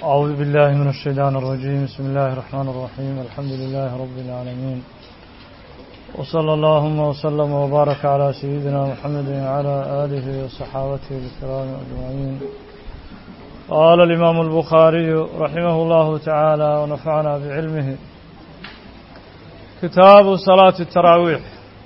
أعوذ بالله من الشيطان الرجيم. بسم الله الرحمن الرحيم. الحمد لله رب العالمين، وصلى اللهم وسلم وبارك على سيدنا محمد وعلى آله وصحابته الكرام أجمعين. قال الإمام البخاري رحمه الله تعالى ونفعنا بعلمه: كتاب صلاة التراويح.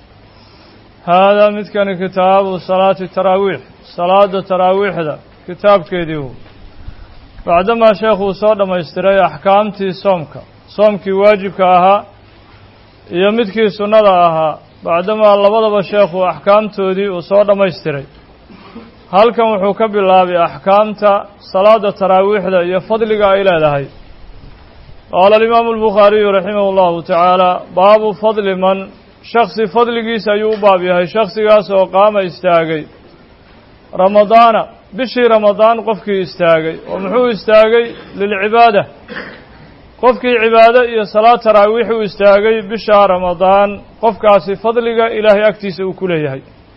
هذا مثل كتاب صلاة التراويح، صلاة التراويح ذا كتاب كيديو بعدما شيخه صار ما يستري أحكامتي صومك واجبك أها يمدكي سنة أها بعدما الله بدأ شيخه أحكامته دي وصار ما يستري هل كان حكم الله بأحكامته صلاة التراويح ذا يفضلك إلى ذهي. قال الإمام البخاري رحمه الله تعالى: باب فضل من شخص فضلك سيوبا بها شخص وقام استاغي رمضان بشي رمضان قفكي استاغي ومحو استاغي للعبادة قفكي عبادة يا صلاة تراويح استاغي بشهر رمضان قفكاسي فضلك إلهي أكتس وكليه.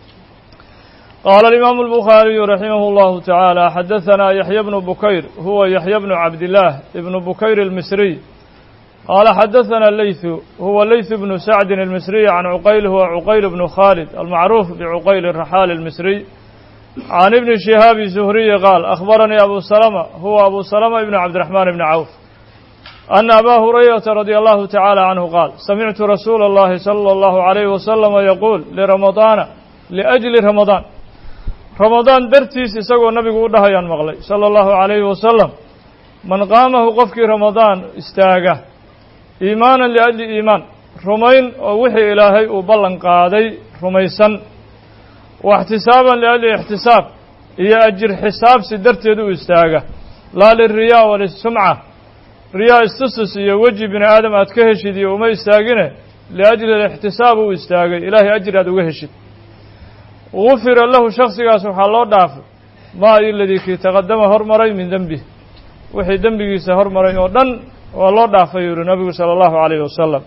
قال الإمام البخاري رحمه الله تعالى: حدثنا يحيى بن بكير هو يحيى بن عبد الله ابن بكير المصري قال حدثنا الليث هو الليث بن سعد المصري عن عقيل هو عقيل بن خالد المعروف بعقيل الرحال المصري عن ابن شهاب الزهري قال: أخبرني أبو سلمة هو أبو سلمة ابن عبد الرحمن بن عوف أن أبا هريرة رضي الله تعالى عنه قال: سمعت رسول الله صلى الله عليه وسلم يقول لرمضان لأجل رمضان درتيس يسقو النبي قولها ينمغلي صلى الله عليه وسلم: من قامه قفك رمضان استاغه إيمانا لأجل إيمان رمين ووحي إلهي وبلن قادي رميسا واحتسابا لأجل احتساب هي أجر حساب سدرت يدو استاغه لا للرياء وللسمعة رياء استسس هي وجه بن آدم أتكهشد وما استاغنه لأجل الاحتساب واستاغه إلهي أجر أدوهشد غفر له شخص سبحانه الله دافع ما الذي كي تقدم هرمري من ذنبه وحي ذنبه سهرمري ودن والله دافع النبي صلى الله عليه وسلم.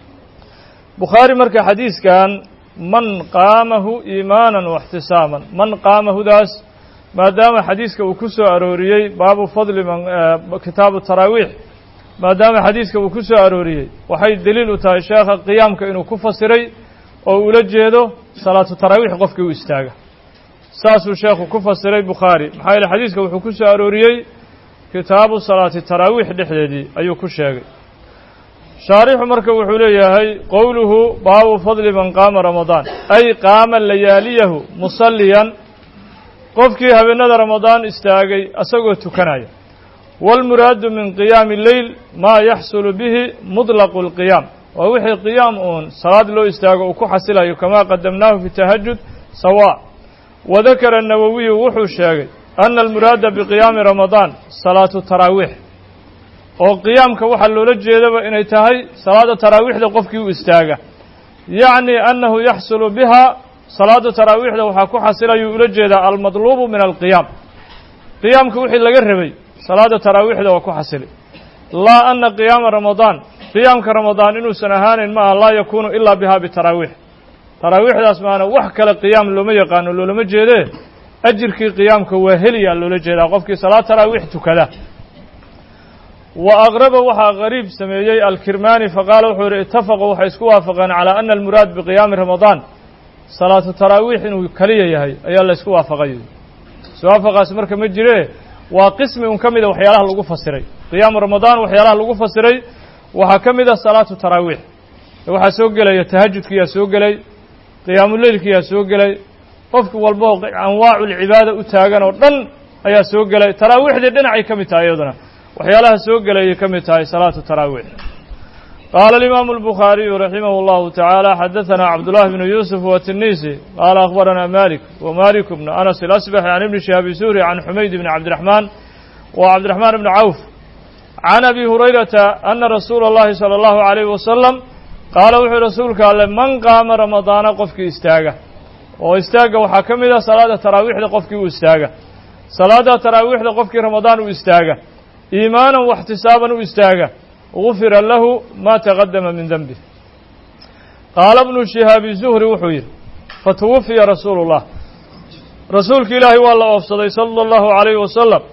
بخاري مركي حديث كان من قامه إيمانا واحتساما من قامه داس ما دام حديثك وكسو أروريي باب فضل من كتاب التراويح ما دام حديثك وكسو أروريي وحي الدليل تاع الشيخ قيامك إنه كفسري أو ولجيده صلاة التراويح قفك واستاغه ساسو الشيخ كفسري بخاري محايل حديثك وكسو أروريي كتاب صلاة التراويح دحدي أيو كشاغي شارح مركب وحوليه قوله باب فضل من قام رمضان أي قام اللياليه مصليا قفكي هبنا رمضان استاغي أسقو تكنايا والمراد من قيام الليل ما يحصل به مطلق القيام ووحي قيام صلاة لو استاغو وكحسله كما قدمناه في التهجد سواء. وذكر النووي وحو الشاغي أن المراد بقيام رمضان صلاة التراويح وقيامك وحا لولا جيدaba inay tahay salaada taraawixda qofkii uu istaaga يعني أنه يحصل بها salaada taraawixda waxa ku xasilayo ula jeeda al-madluub min al-qiyam qiyamka wixii laga rabay salaada taraawixda waa ku xasili la anna qiyam ramadan qiyamka ramadan inuu sanahaanin ma la yakunu illa biha bi taraawix taraawixdaas maana wax kale qiyam looma yaqaan looma jeede ajirkii qiyamka waa heliya loola jeeda qofkii salaad taraawix tukada. وأغرب وحا غريب سميي الكرماني فقال وحور اتفقوا وحيسكوا وافقا على أن المراد بقيام رمضان صلاة التراويح إنه كلية يهي أي الله يسكوا وافقا سوافقا سمرك مجريه وقسم كمدة وحيالها لغو فسري قيام رمضان وحيالها لغو فسري وحا كمدة صلاة التراويح وحا سوق لي التهجد كي سوق لي قيام الليل كي سوق لي قفك والبوق أنواع العبادة أتاقنا ودن أي سوق لي تراويح دي دنعي كمتا أيضنا وحيالها سوق لي كمتاي صلاة التراويح. قال الإمام البخاري رحمه الله تعالى: حدثنا عبد الله بن يوسف والتنيسي قال أخبرنا مالك ومالك بن أنس الأسبح عن ابن شهاب الزهري عن حميد بن عبد الرحمن وعبد الرحمن بن عوف عن أبي هريرة أن رسول الله صلى الله عليه وسلم قال وحي رسولك من قام رمضان قفك استاغه واستاغه وحكم إذا صلاة التراويح قفك واستاغه صلاة التراويح قفك رمضان واستاغه إيمانا واحتسابا واستاغا غفر له ما تقدم من ذنبه. قال ابن شهاب الزهري وحوير فتوفي رسول الله رسولك إلهي والله أفصدي صلى الله عليه وسلم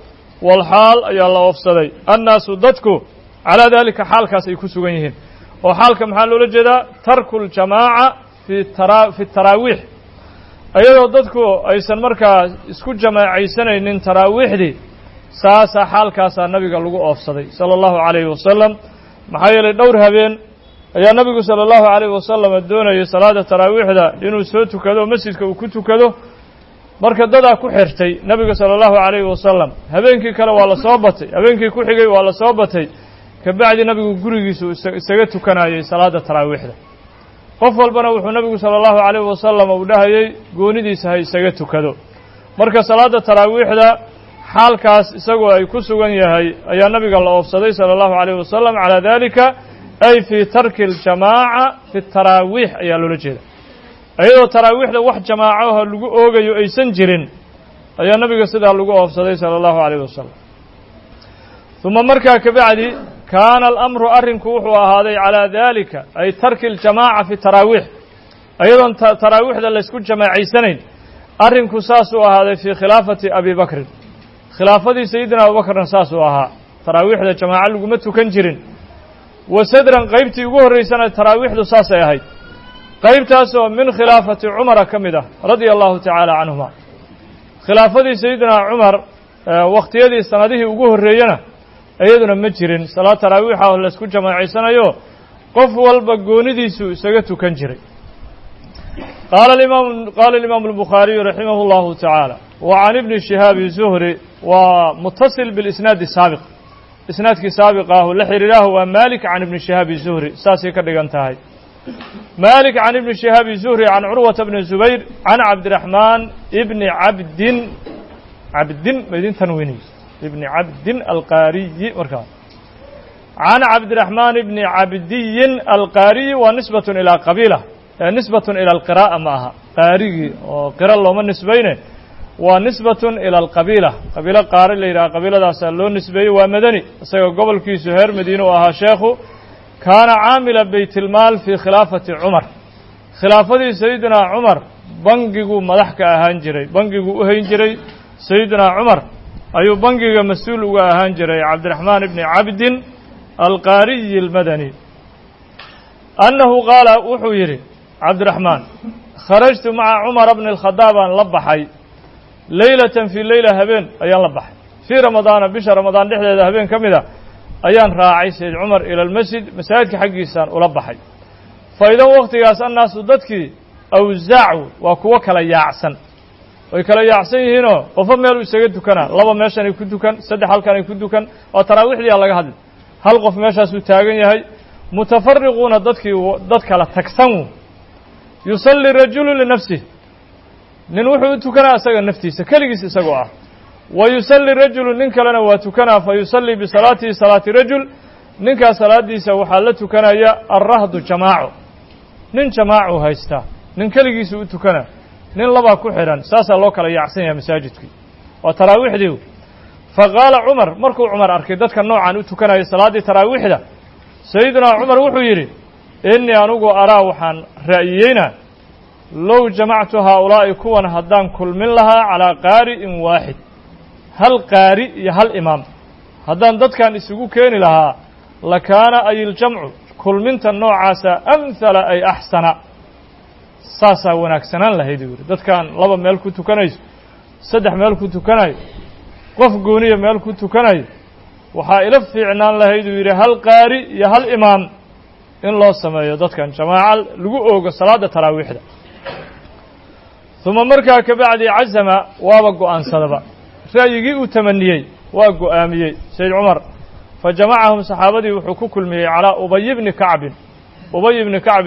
والحال أي الله أفسدي الناس ضدكو على ذلك حال كاس يكسوينهن وحال كم حال لجدا ترك الجماعة في التراويح أيضا ضدكو أيسن مركا اسكو جماعي سنة إن تراويح دي ساسا حال كاسا النبي قال له أفسدي صلى الله عليه وسلم محايل الدور هبين يا نبي صلى الله عليه وسلم الدون صلاة التراويح دا إنه سوتو كذو مسجد كوكتو كذو marka dadaa ku xirtay nabiga sallallahu alayhi wasallam habeenkii kale waa la soo batay habeenkii ku xigay waa la soo batay ka bacdi nabigu gurigiisu isaga tukanayay salaada taraawiixda qof walbana wuxuu nabigu sallallahu alayhi wasallam u dhahayay goonidiisa hay isaga tukado marka salaada taraawiixda xaalkaas isagoo ay ku sugan yahay ayaa nabiga la oofsaday sallallahu alayhi wasallam ala dalika ay fi tarki al-jamaa'a fi at-taraawih ayaa loo jeedaa ayadoo taraawiixda wax jamaaco ah lagu oogayo aysan jirin ayaa nabiga sidaa lagu oofsaday sallallahu alayhi wasallam thumma markaa ka bacdi kaana al-amru arrinku wuxuu ahaaday calaa dalika ay tarki al-jamaaca fi taraawiix ayadoon taraawiixda la isku jamaacaysaneyn arrinku saasuu ahaaday fii khilaafati abi bakrin khilaafadii sayidina abubakrna saasuu ahaa taraawiixda jamaaco laguma tukan jirin wa sadran qaybtii ugu horraysana taraawiixdu saasay ahayd qaybtaasoo min khilaafati cumara ka mid ah radia allahu tacaala canhuma khilaafadii sayidina cumar wakhtiyadii sanadihii ugu horreeyena iyaduna ma jirin salaad taraawiixa oo laisku jamaacaysanayo qof walba goonidiisu isaga tukan jiray qaala alimaamu albukhaariyu raximah allahu tacaala wa can ibni shihaabi zuhri waa mutasil bilisnaadi saabiq isnaadkii saabiqa ahu la xiriiraahu waa malik can ibni shihaabi zuhri saasay ka dhigan tahay مالك عن ابن شهاب الزهري عن عروة بن الزبير عن عبد الرحمن ابن عبد مدين تنويني ابن عبد القاري مركان عن عبد الرحمن ابن عبدي القاري ونسبة إلى قبيلة نسبة إلى القراءة معها قاري وقراء الله من نسبينه ونسبة إلى القبيلة قبيلة قاري إلى قبيلة داسالون نسبي ومدني سيقول قبل كي سهر مدينة وها شيخه كان عامل بيت المال في خلافة عمر خلافة سيدنا عمر بنجيجو مدحك أهانجري بنجيجو أهانجري سيدنا عمر أيو بنجيجو مسؤول أهانجري عبد الرحمن بن عبد القاري المدني أنه قال وحويري عبد الرحمن خرجت مع عمر بن الخطاب لبحي ليلة في ليلة هبين أيان لبحي في رمضان بشهر رمضان لحظة هبين كمذا ayaan raacay sayd cumar ila almasjid masaajidka xaggiisaan ula baxay faydan waqtigaas annaasu dadkii awsaacu waa kuwo kala yaacsan way kala yaacsan yihiinoo qofo meel isaga tukanaa laba meeshan ay ku tukan saddex halkan ay ku tukan oo taraawiixdii laga hadli hal qof meeshaasuu taagan yahay mutafariquuna dadkii dad kala tagsan yusalli rajulu linafsihi nin wuxuu u tukanaa isaga naftiisa keligiis isagoo ah ويصلي رجل نك لنا وتكنا فيصلي بصلاته صلاة رجل نك صلاة وحالة كنا يا الرهض جماعة نن جماعة هايستا نن كلجيس وتكنا نن لبا كحرا ساسا الله كلا يعصين يا مساجدك وتراويح ديو فقال عمر مركو عمر أركيدت كان نوعا وتكنا يا صلاة تراويح ده سيدنا عمر وحيري إني أنوغو أراوحا رأيينا لو جمعت هؤلاء كون هدان كل من لها على قارئ واحد هل قارئ هل إمام هدان دد كان isugu keeni lahaa lakaana ay الجمع kulminta noocaasa amhala ay axsana saasaa wanaagsanaan lahayd yiri dadkan laba meel ku tukanayso saddex meel ku tukanayo qof gooniya meel ku tukanayo waxaa ila fiicnaan lahayd yiri hal qaari iyo hal imaam in loo sameeyo dadkan jamaaca lagu oogo salaada taraawiixda thumma markaa ka bacdi cazama waaba go'aansadaba ra'yigii uu tamaniyey waa go'aamiyey sayd cumar فجمعهم صحابتي وحكوكل مي على أبي بن كعب أبي بن كعب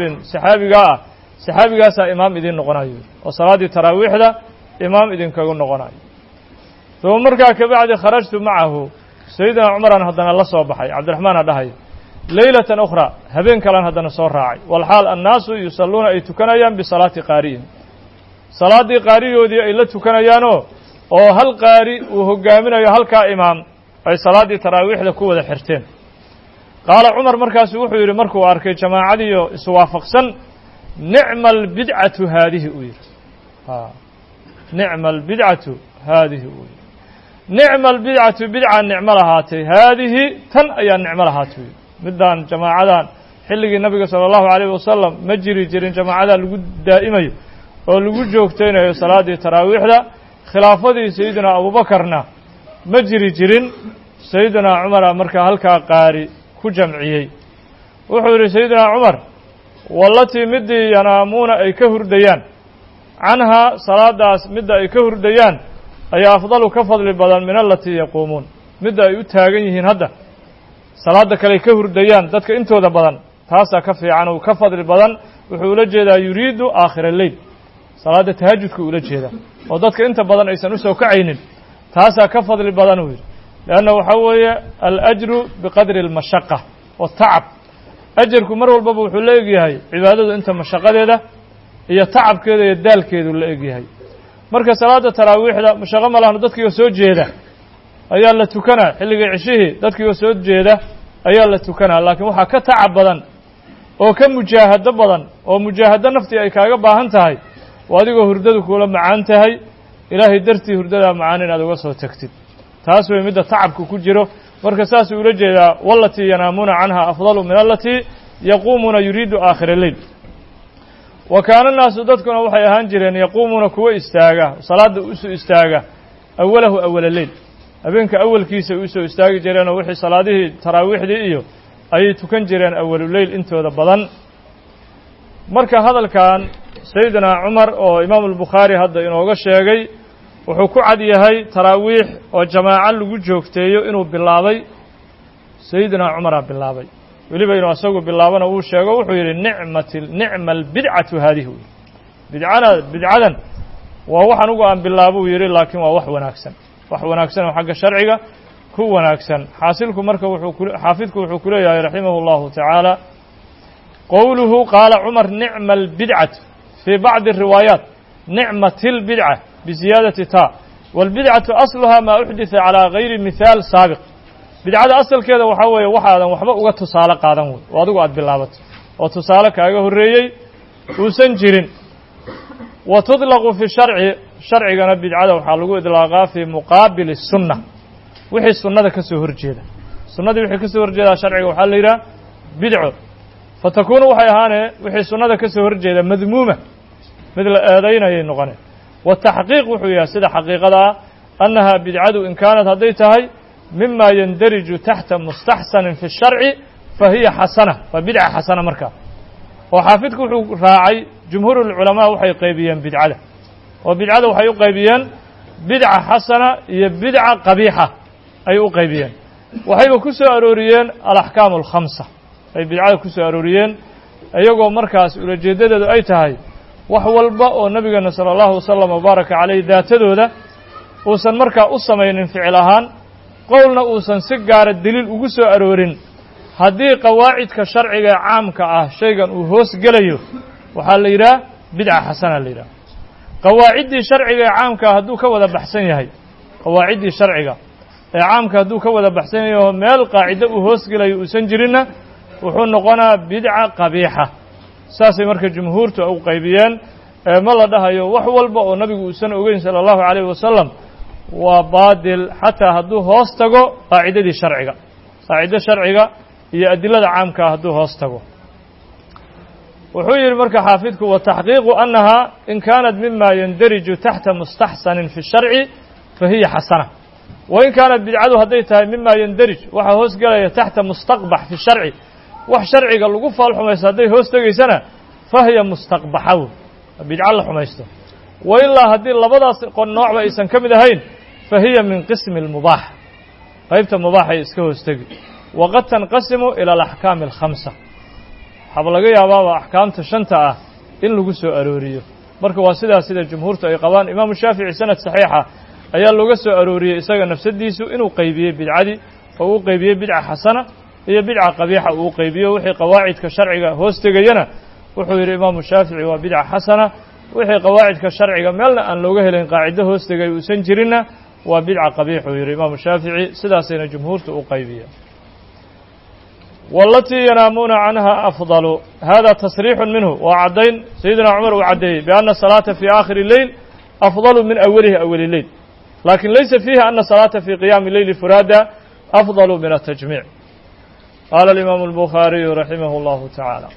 صحابي سا إمام إذن نقناي وصلاة التراويح ده إمام إذن كون نقناي ثم مركا كبعد خرجت معه سيدنا عمر أن هدنا الله صباحي عبد الرحمن هداي ليلة أخرى هبين كلام هدنا صور راعي والحال الناس يصلون أي تكنيان بصلاة قارئ صلاة قارئ ودي إلا تكنيانو أو هل قارئ وهو جامنا هل كإمام ay salaadii taraawiixda ku wada xirteen qaala cumar markaas wuxuu yiri markuu arkay jamaacadiyo iswaafaqsan ni'mal bid'atu haadihi u yiri ni'mal bid'atu haadihi u yiri نعم البدعة بدعة نعمة لهاتي هذه تن أي النعمة لهاتي مدان جماعة حلق النبي صلى الله عليه وسلم مجري جرين جماعة لقود دائما ولقود جوكتين صلاة تراويح لا خلافة سيدنا أبو بكرنا مجري جرين سيدنا عمر مركا هلكا قاري كجمعيي وحور سيدنا عمر والتي مدي ينامون أي كهر ديان عنها صلاة مدى أي كهر ديان أي أفضل كفضل بدل من التي يقومون مدى يتاقينهن هذا صلاة كلي كهر ديان ذاتك انتو ذا بدن تاسا كفي عنه كفضل بدن وحول جيدا يريد آخر الليل صلاة تهجدك أولى جيدا وذاتك انت بدن أي سنوسا وكعين تاسا كفضل بدن وير لأنه حوي الأجر بقدر المشقة والتعب أجركم مرة والباب وحول هاي عبادة انت مشقة هذا هي تعب كذا يدال كذا ولا هاي marka salaada taraawixda mashaqo ma lahan dadkii soo jeeda ayaa la tukanaa xilliga cishii dadkii soo jeeda ayaa la tukanaa laakiin waxa ka tacab badan oo ka mujaahado badan oo mujaahado naftii ay kaaga baahan tahay oo adigoo hurdadu kula macaan tahay ilaahay dartii hurdada macaan inaad uga soo tagtid taas way mid tacabku ku jiro marka saas uu la jeedaa wallati yanaamuna anha afdalu min allati yaqumuna yuridu aakhir al-layl وكان الناس ضدكنا وحي هانجرين يقومون كوا استاغا صلاة أسو استاغا أوله أول الليل أبينك أول كيس أسو استاغا جرين وحي صلاة تراويح دي إيو أي تكن جرين أول الليل انتو دبضان مركا هذا كان سيدنا عمر أو إمام البخاري هذا إنه غشيغي وحكو عدي هاي تراويح وجماعة لغجوكتيو إنه بالله سيدنا عمر بالله weliba inuu asagu bilaabana uu sheego wuxuu yiri ni'mal bid'atu hadhihi bid'adan waa waxan ugu aan bilaabo yiri laakiin waa wax wanaagsan oo xagga sharciga ku wanaagsan xaasilku marka xaafidku wuxuu ku leeyahay rahimahullahu ta'ala qawluhu qala umar ni'mal bid'atu fi ba'd ar-riwayat ni'matil bid'a bi ziyadati ta wal bid'atu asluha ma uhditha ala ghayri mithal sabiq bidcada asalkeeda waxa weeye waxaadan waxba uga tusaale qaadan way oo adigu aad bilaabato oo tusaale kaaga horeeyay uusan jirin wa tudlaqu fi sharcigana bidcada waxa lagu idlaaqaa fi muqaabil sunnah wixii sunnada ka soo horjeeda sunnada wixii ka soo horjeeda sharciga waxa la yiraahdaa bidco fatakunu waxay ahaanee wixii sunnada ka soo horjeeda madmuuma mid la eedaynayay noqonay wa tahqiiq wuxuu yahay sida xaqiiqada annaha bidcadu in kaanad haday tahay مما يندرج تحت مستحسن في الشرع فهي حسنة فبدعة حسنة مركا وحافظك راعي جمهور العلماء وحي قيبيا بدعة وبدعة وحي قيبيا بدعة حسنة هي بدعة قبيحة أي قيبيا وحي كسو أروريين الأحكام الخمسة أي بدعة كسو أروريين أيقو مركز ورجدد أي تهي وحو الباء ونبينا صلى الله وسلم وبارك عليه ذاته ذا وسن مركا أصمين فعلهان qowlna uusan si gaara daliil ugu soo aroorin haddii qawaacidka sharciga caamka ah shaygan uu hoos gelayo waxaa la yidhaha bidca xasana la yidhaha qawaaciddii sharciga caamka hadduu ka wada baxsan yahay qawaaciddii sharciga ee caamka hadduu ka wada baxsan yahay oo meel qaacido uu hoos gelayo uusan jirinna wuxuu noqonaa bidca qabiixa saasay marka jumhuurtu u qaybiyeen ma la dhahayo wax walba oo nabigu uusan ogeyn sala allahu calayhi wasalam وبادل حتى هدو هوستغو قاعدة شرعية قاعدة شرعية هي أدلة عامة هدو هوستغو وحوي المركة حافظك وتحقيق أنها إن كانت مما يندرج تحت مستحسن في الشرع فهي حسنة وإن كانت بدعة هديتها مما يندرج وحوستغو تحت مستقبح في الشرع وحشرعي قال لقفة الحميس هدي هوستغي سنة فهي مستقبحة بدعة الحميسته وإلا هدي اللبضة قل نوع بإيسان كمدهين فهي من قسم المباح قيبت المباح يسكوه استقي وقد تنقسم إلى الأحكام الخمسة حبلغي يا بابا أحكام تشنطة إن لغسو أروريو مركو واسدها سيدة الجمهور تأيقبان إمام الشافعي سنة صحيحة أيال لغسو أروريو إساق نفس الديسو إنو قيبية بدعادي أو قيبية بدعة حسنة هي بدعة قبيحة أو قيبية وحي قواعد كشرعي هوستقينا وحي الإمام الشافعي وبدعة حسنة وحي قواعد كشرعي ملنا أن لغه لين قاعدة هوستقي وسنجرنا وبدعة قبيحة الإمام الشافعي سداسين جمهور أقيبية والتي ينامون عنها أفضل هذا تصريح منه وعدين سيدنا عمر وعدين بأن الصلاة في آخر الليل أفضل من أول الليل لكن ليس فيها أن الصلاة في قيام الليل فرادى أفضل من التجميع. قال الإمام البخاري رحمه الله تعالى: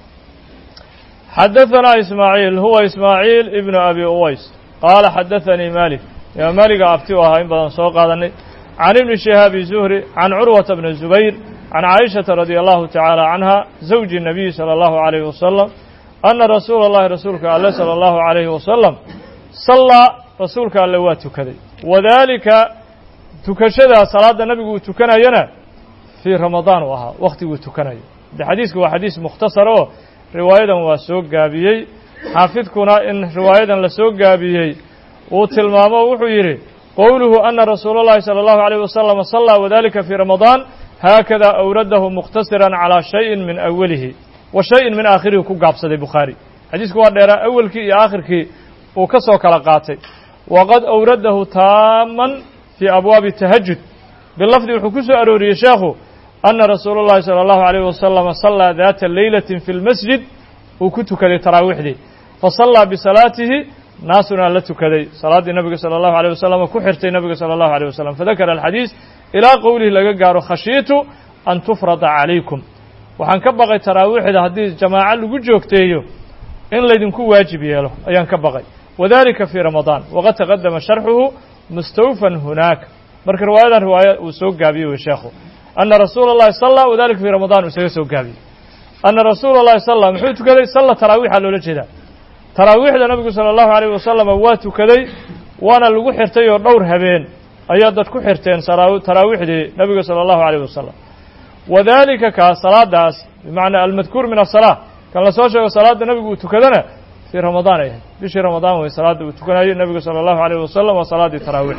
حدثنا إسماعيل هو إسماعيل ابن أبي أويس قال حدثني مالك يا مالك أفتوها إن بدن سوق هذا عن ابن شهاب الزهري عن عروة بن الزبير عن عائشة رضي الله تعالى عنها زوج النبي صلى الله عليه وسلم أن رسول الله رسولك الله صلى الله عليه وسلم صلى رسولك الله واتكذي وذلك تكشدا صلاة النبي وتكنا ينا في رمضان وها وقت وتكنا. ده حديث هو حديث مختصر رواية وسوق جابيي حافظكنا إن رواية لسوق جابيي وتلمامه وحيره قوله أن رسول الله صلى الله عليه وسلم صلى وذلك في رمضان هكذا أورده مختصرا على شيء من أوله وشيء من آخره كقاب صدي بخاري. حديث كوار ديرا أول كي آخر كي وكسو كلاقاتي وقد أورده تاما في أبواب التهجد باللفظ وحكسو أروري شيخه أن رسول الله صلى الله عليه وسلم صلى ذات الليلة في المسجد وكتك لتراويح دي فصلى بصلاته ناسنا لتكذي صلاة النبي صلى الله عليه وسلم كحرت النبي صلى الله عليه وسلم فذكر الحديث إلى قوله لقار خشيت أن تفرض عليكم وحن كبغي تراويح ده حديث جماعة لجوجتيو إن ليدنكو واجب ياله أيان كبغي وذلك في رمضان وقد تقدم شرحه مستوفا هناك مرك رواية وسوق جابي وشيخه أن رسول الله صلى وذلك في رمضان وسوق جابي أن رسول الله صلى محيط كذي صلى تراويح على وجهه تراويح النبي صلى الله عليه وسلم واتو كذي وانا لغو خيرتي دور هبين ايا دد ku xirteen تراويحدي النبي صلى الله عليه وسلم وذلك كصلاه داس بمعنى المذكور من الصلاه كان لا سو شيغ صلاه النبي تكدنا في رمضان اي بشي رمضان وصلاه تكناي النبي صلى الله عليه وسلم وصلاه التراويح.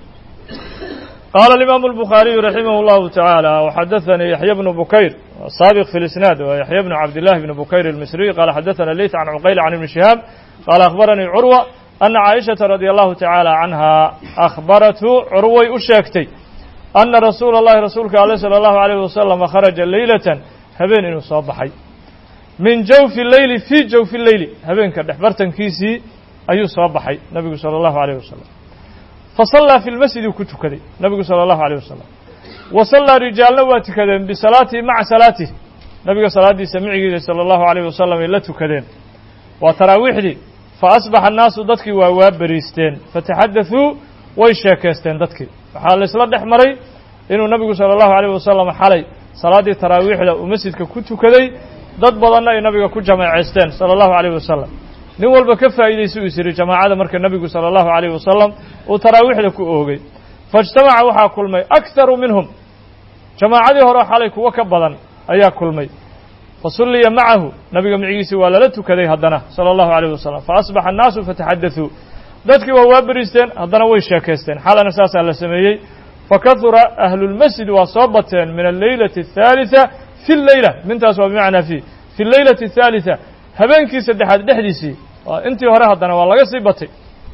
قال الإمام البخاري رحمه الله تعالى وحدثني يحيى بن بكير السابق في الإسناد ويحيى بن عبد الله بن بكير المصري قال حدثنا الليث عن عقيل عن ابن شهاب قال أخبرني عروة أن عائشة رضي الله تعالى عنها أخبرته عروة أشاكتي أن رسول الله رسولك عليه صلى الله عليه وسلم خرج ليلة هبين إنه صباحي من جوف الليل في جوف الليل هبين كدحبرتن كيسي أي صباحي النبي صلى الله عليه وسلم فصلى في المسجد وكتكدي النبي صلى الله عليه وسلم وصلى رجال واتكدين بصلاته مع صلاته النبي سمعه صلى الله عليه وسلم إلا تكدين وتراويح دي فأصبح الناس ضدكي ووابريستين فتحدثوا ويشاكستين ضدكي فحال الإسلام دحمري إنه النبي صلى الله عليه وسلم حالي صلاة تراويح ومسجد كتكدي ضد بضنا النبي كجمع عستين صلى الله عليه وسلم نول بكفى إلى سويسري جماعة مرك النبي صلى الله عليه وسلم وتراويح لك أوجي فاجتمع وحى كل مي أكثر منهم جماعة هراء عليك وكبلا أيا كل مي فصلي معه نبي معيسي ولا لتكذي هدنا صلى الله عليه وسلم فأصبح الناس فتحدثوا ذاتك ووابريستين هدنا ويشاكستين حالا نساس على سميي فكثر أهل المسجد وصابتين من الليلة الثالثة في الليلة من تسوى بمعنى في الليلة الثالثة هبينكي سدحات دحديسي انت هراء هدنا والله قصيبتي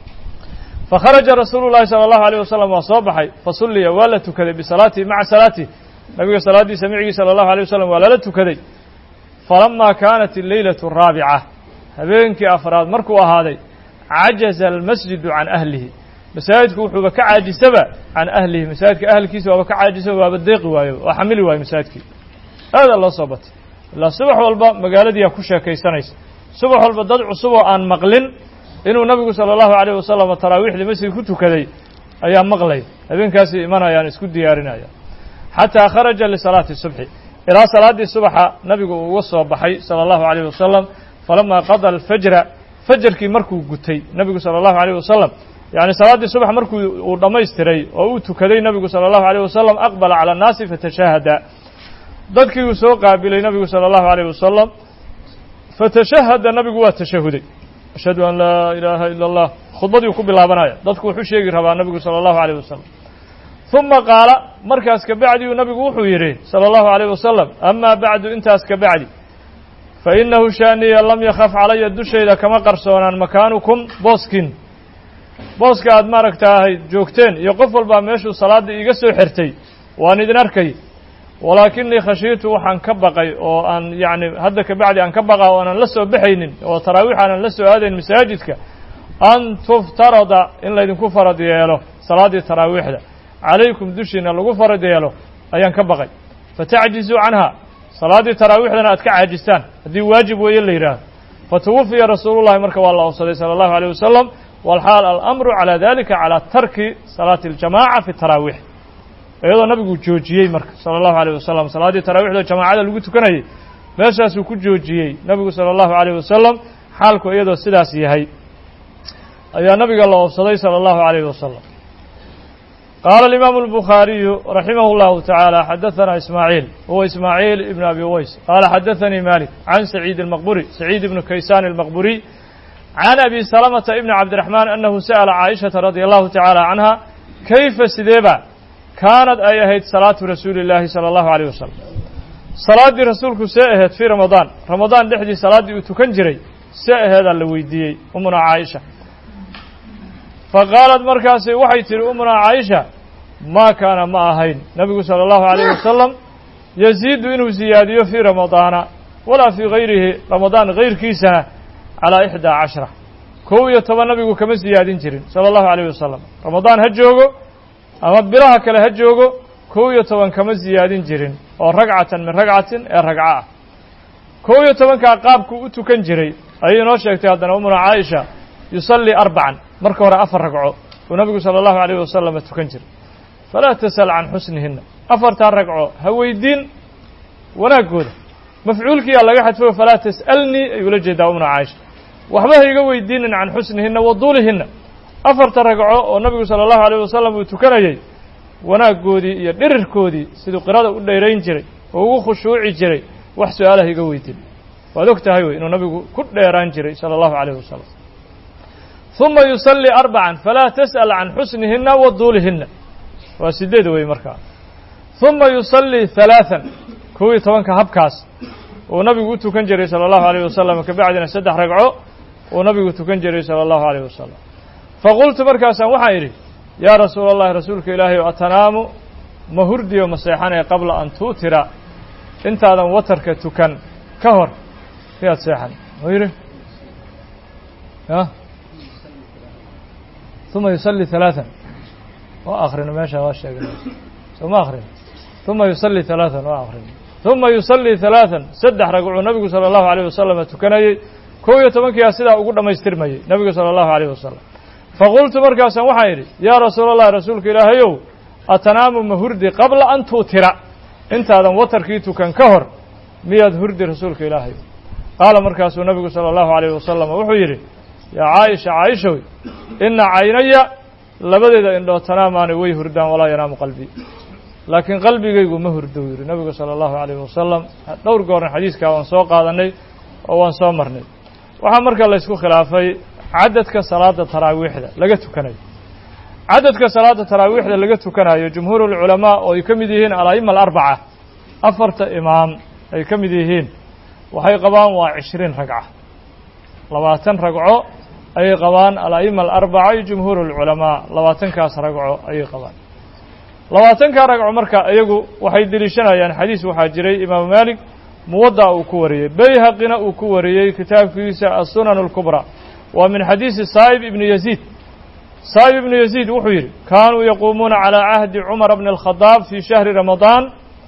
فخرج رسول الله صلى الله عليه وسلم وصبحي فصلي ولا تكذي بصلاته مع صلاته نبي صلاة سمعه صلى الله عليه وسلم ولا تكذي فلما كانت الليلة الرابعة هبينك أفراد مركوا هذا عجز المسجد عن أهله مساجدك وحبا كعاجسبا عن أهله مساجدك أهل كيسوا وكعاجسبا وابديق وحملوا مساجدك هذا الله صبت الله صبح والبا مقالدي يكوشا كيسانيس صبح والبا ضدع صبح عن مقلن إنه النبي صلى الله عليه وسلم تراويح لمسجد كنتو كذي أيام مغلي هبين كاسي إيمانا يعني اسكو ديارنا حتى خرج لصلاة الصبح إلى صلاة الصبح نبي وصى بحي صلى الله عليه وسلم فلما قضى الفجر فجر كي مركو قتي نبي صلى الله عليه وسلم يعني صلاة الصبح مركو ودميستري أوتو كذي نبي صلى الله عليه وسلم أقبل على الناس فتشاهد ضدك يسوق بلي نبي صلى الله عليه وسلم فتشهد النبي وتشهدي أشهد أن لا إله إلا الله خطبتي وكب الله بنايا ضدك وحشي ربا النبي صلى الله عليه وسلم ثم قال مركز كبعدي ونبي وحويره صلى الله عليه وسلم أما بعد انت كبعدي فإنه شأني لم يخف علي الدشي إذا كما قرصونا مكانكم بوسك أدمارك تاهي جوكتين يقفل باميشو صلاة يقسو حرتي وأن إذناركي ولكني خشيت وحن كبقي وأن يعني هذا كبعدي أن كبقى وأنا لسه بحين وتراويح أنا لسه هذه المساجدك أن تفترض إن لا يكون فرض ياله salaadii taraawiixda calaykum dushiina lagu farad yeelo ayaan ka baqay fatacjizuu canha salaadii taraawiixdana aad ka caajistaan haddii waajib weeye la yidhaahdo fatuwafiya rasuulullahi marka waa la oofsaday sala allahu alayh wasalam walxaal alamru calaa dalika calaa tarki salaati aljamaca fi taraawiix iyadoo nabigu joojiyey marka sala allahu alayh wasalam salaaddii taraawiixda jamaacada lagu tukanayay meeshaasuu ku joojiyey nabigu sala allahu alayh wasalam xaalku iyadoo sidaas yahay ayaa nabiga la oofsaday sala allahu alayh wasalam qaala alimaamu albukhaariyu raximah اllahu tacaala xadaثana ismaaciil huwa ismaaciil ibn abi uways qaala xadaثanii malik can saciid almaqburi saciid ibnu kaysaan almaqburiy can abi salamata ibni cabdiraxmaan annahu sa'ala caaishata radia allahu tacaala canha kayfa sideeba kaanad ay ahayd salaatu rasuuli illaahi sala allahu alayh wasalam salaaddii rasuulku see ahayd fii ramadaan dhexdii salaaddii uu tukan jiray see aheedaa la weydiiyey umunaa caaisha faqaalad markaasi waxay tihi umunaa caaisha maa kaana ma ahayn nabigu sala allahu alayh wasalam yaziidu inuu siyaadiyo fii ramadaana walaa fii gayrihi ramadaan gayrkiisana calaa 11 11 nabigu kama siyaadin jirin sala allahu alayh wasalam ramadaan ha joogo ama bilaha kale ha joogo 11 kama siyaadin jirin oo ragcatan min ragcatin ee ragca ah 11kaa qaabku u tukan jiray ayay inoo sheegtay haddana umuna caaisha yusallii 4 marka hore 4 ragco uu nabigu sala allahu alayh wasalam tukan jiray falaa tasal can xusnihinna 4taa ragco ha weydiin wanaaggooda mafcuulkiyaa laga xadfo falaa tas'alnii ay ula jeedaa umuna caaisha waxba ha iga weydiinin can xusnihinna wa duulihinna 4 ragco oo nabigu sala allahu alayh wasalam uu tukanayay wanaaggoodii iyo dhirirkoodii siduu qirada u dheerayn jiray oo ugu khushuuci jiray wax su-aalaha iga weydiin waad og tahay wey inuu nabigu ku dheeraan jiray sala allahu alayh wasalam ثuma yusallii 4 falaa tas'al can xusnihinna wa duulihinna waa 8 wey markaa ثuma yusallii 3 11ka habkaas uu nabigu u tukan jiray sala allahu alayh wasalam kabacdina 3 ragco uu nabigu tukan jiray sala allahu alayh wasalam faqultu markaasaan waxaan idhi yaa rasuula allahi rasuulka ilaahay o atanaamu ma hurdiyo ma seexanee qabla an tuutira intaadan watarka tukan ka hor miyaad seexan muu yidhi ثuma yusallii 3 waa akrino meesha waa sheegna soo ma akrino ثuma yusallii 3 waa akrino ثuma yusallii 3 3 ragcuu nabigu sala allahu alayh wasalam tukanayey 11kiyaa sidaa ugu dhammaystirmayey nabigu sala allahu alayh wasalam faqultu markaasaan waxaan idhi yaa rasuula allahi rasuulka ilaahayow atanaamu ma hurdi qabla an tuutira intaadan watarkii tukan ka hor miyaad hurdi rasuulka ilaahay qaala markaasuu nabigu sala allahu alayh wasalam wuxuu yidhi yaa caaisha caaishow ina caynaya labadeeda indhoo tanaamaani way hurdaan walaa yanaamu qalbii laakiin qalbigaygu ma hurdo yidhi nabigu sala allahu alayh wasalam dhowr goorna xadiiskaa waan soo qaadannay oo waan soo marnay waxaa marka laysku khilaafay cadadka salaada taraawiixda laga tukanayo cadadka salaada taraawiixda laga tukanayo jumhuur ulculamaa oo ay ka mid yihiin ala'ima alarbaca 4 imaam ay ka mid yihiin waxay qabaan waa 20 ragca 20 ragco ayay qabaan ala'ima alarbaca iyo jumhuur ulculamaa 20kaas ragco ayay qabaan 20ka ragco marka iyagu waxay deliishanayaan xadiis waxaa jiray imaamu maalik muwadda uu ku wariyey bayhaqina uu ku wariyey kitaabkiisa asunan اlkubra waa min xadiisi saa'ib ibni yaziid saa'ib ibnu yaziid wuxuu yidhi kaanuu yaquumuuna calىa cahdi cumar bni اlkhadaab fii shahri ramadaan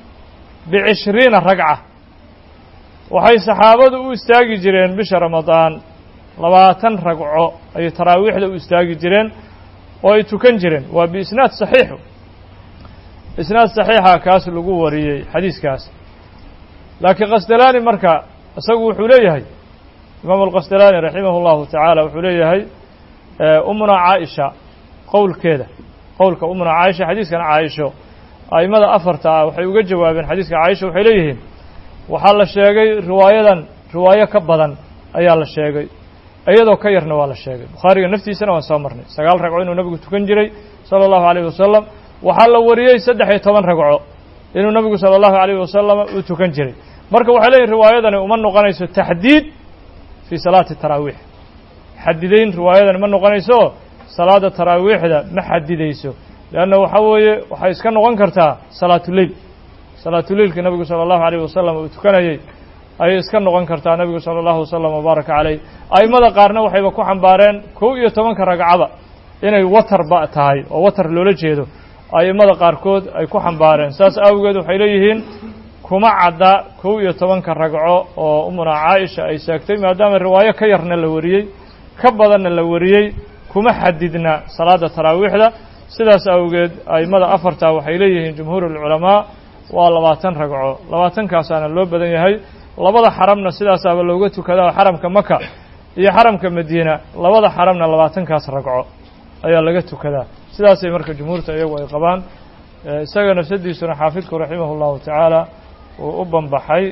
b20 ragca waxay saxaabadu u istaagi jireen bisha ramadaan 20 ragco ayay taraawiixda u istaagi jireen oo ay tukan jireen waa biisnaad saxiixu isnaad saxiixa kaas lagu wariyey xadiiskaas laakiin qasdalaani marka isagu wuxuu leeyahay imaamu alqasdalaani raximah اllahu tacaala wuxuu leeyahay umuna caaisha qowlkeeda qowlka umuna caaisha xadiiskan caaisho a'immada 4 ah waxay uga jawaabeen xadiiska caaisha waxay leeyihiin waxaa la sheegay riwaayadan riwaayo ka badan ayaa la sheegay iyadoo ka yarna waa la sheegay bukhaariga naftiisana waan soo marnay 9 ragco inuu nabigu tukan jiray sala allahu alayh wasalam waxaa la wariyey 13 ragco inuu nabigu sala allahu alayh wasalam uu tukan jiray marka waxay leeyihin riwaayadani uma noqonayso taxdiid fii salaati taraawiix xadidayn riwaayadani ma noqonayso salaada taraawiixda ma xadidayso leanna waxaa weeye waxay iska noqon kartaa salaatuleyl salaatuleylka nabigu sala allahu alayh wasalam uu tukanayey ayay iska noqon kartaa nabigu sala allahu wasalam wabaaraka caleyh a'immada qaarna waxayba ku xambaareen 11ka ragcaba inay watar ba tahay oo watar loola jeedo a'immada qaarkood ay ku xambaareen saas awgeed waxay leeyihiin kuma cadda 11 ragco oo umuna Caaisha ay sheegtay maadaama riwaayo ka yarna la wariyay ka badanna la wariyay kuma xadidna salaada taraawiixda sidaas awgeed a'immada afarta waxay leeyihiin jumhuurul culamaa waa 20 ragco 20 kaasana loo badan yahay labada xaramna sidaas aba looga tukadaa xaramka Makka iyo xaramka Madiina labada xaramna 20 kaas ragco ayaa laga tukadaa sidaas ay marka jumhuurta iyagu ay qabaan isaga nafsadiisuna xaafidku rahimahullahu ta'ala oo u banbaxay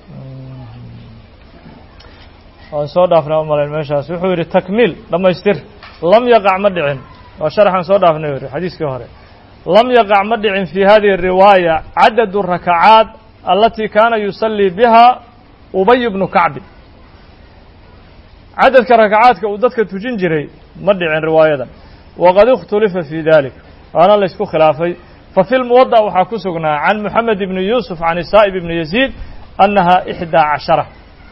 oo soo dhaafnaa umaleen meeshaas wuxuu yiri takmiil dhamaystir lam yaqac ma dhicin oo sharaxan soo dhaafnay yiri xadiiskii hore lam yaqac ma dhicin fi hadhihi riwaaya adad rak'aat allati kana yusalli biha Ubay ibn Ka'b adadka rak'aatka uu dadka tujin jiray ma dhicin riwaayadan waqad ikhtalafa fi dhalik ana la isku khilaafay ففي الموضع وحكسقنا عن محمد بن يوسف عن السائب بن يزيد أنها 11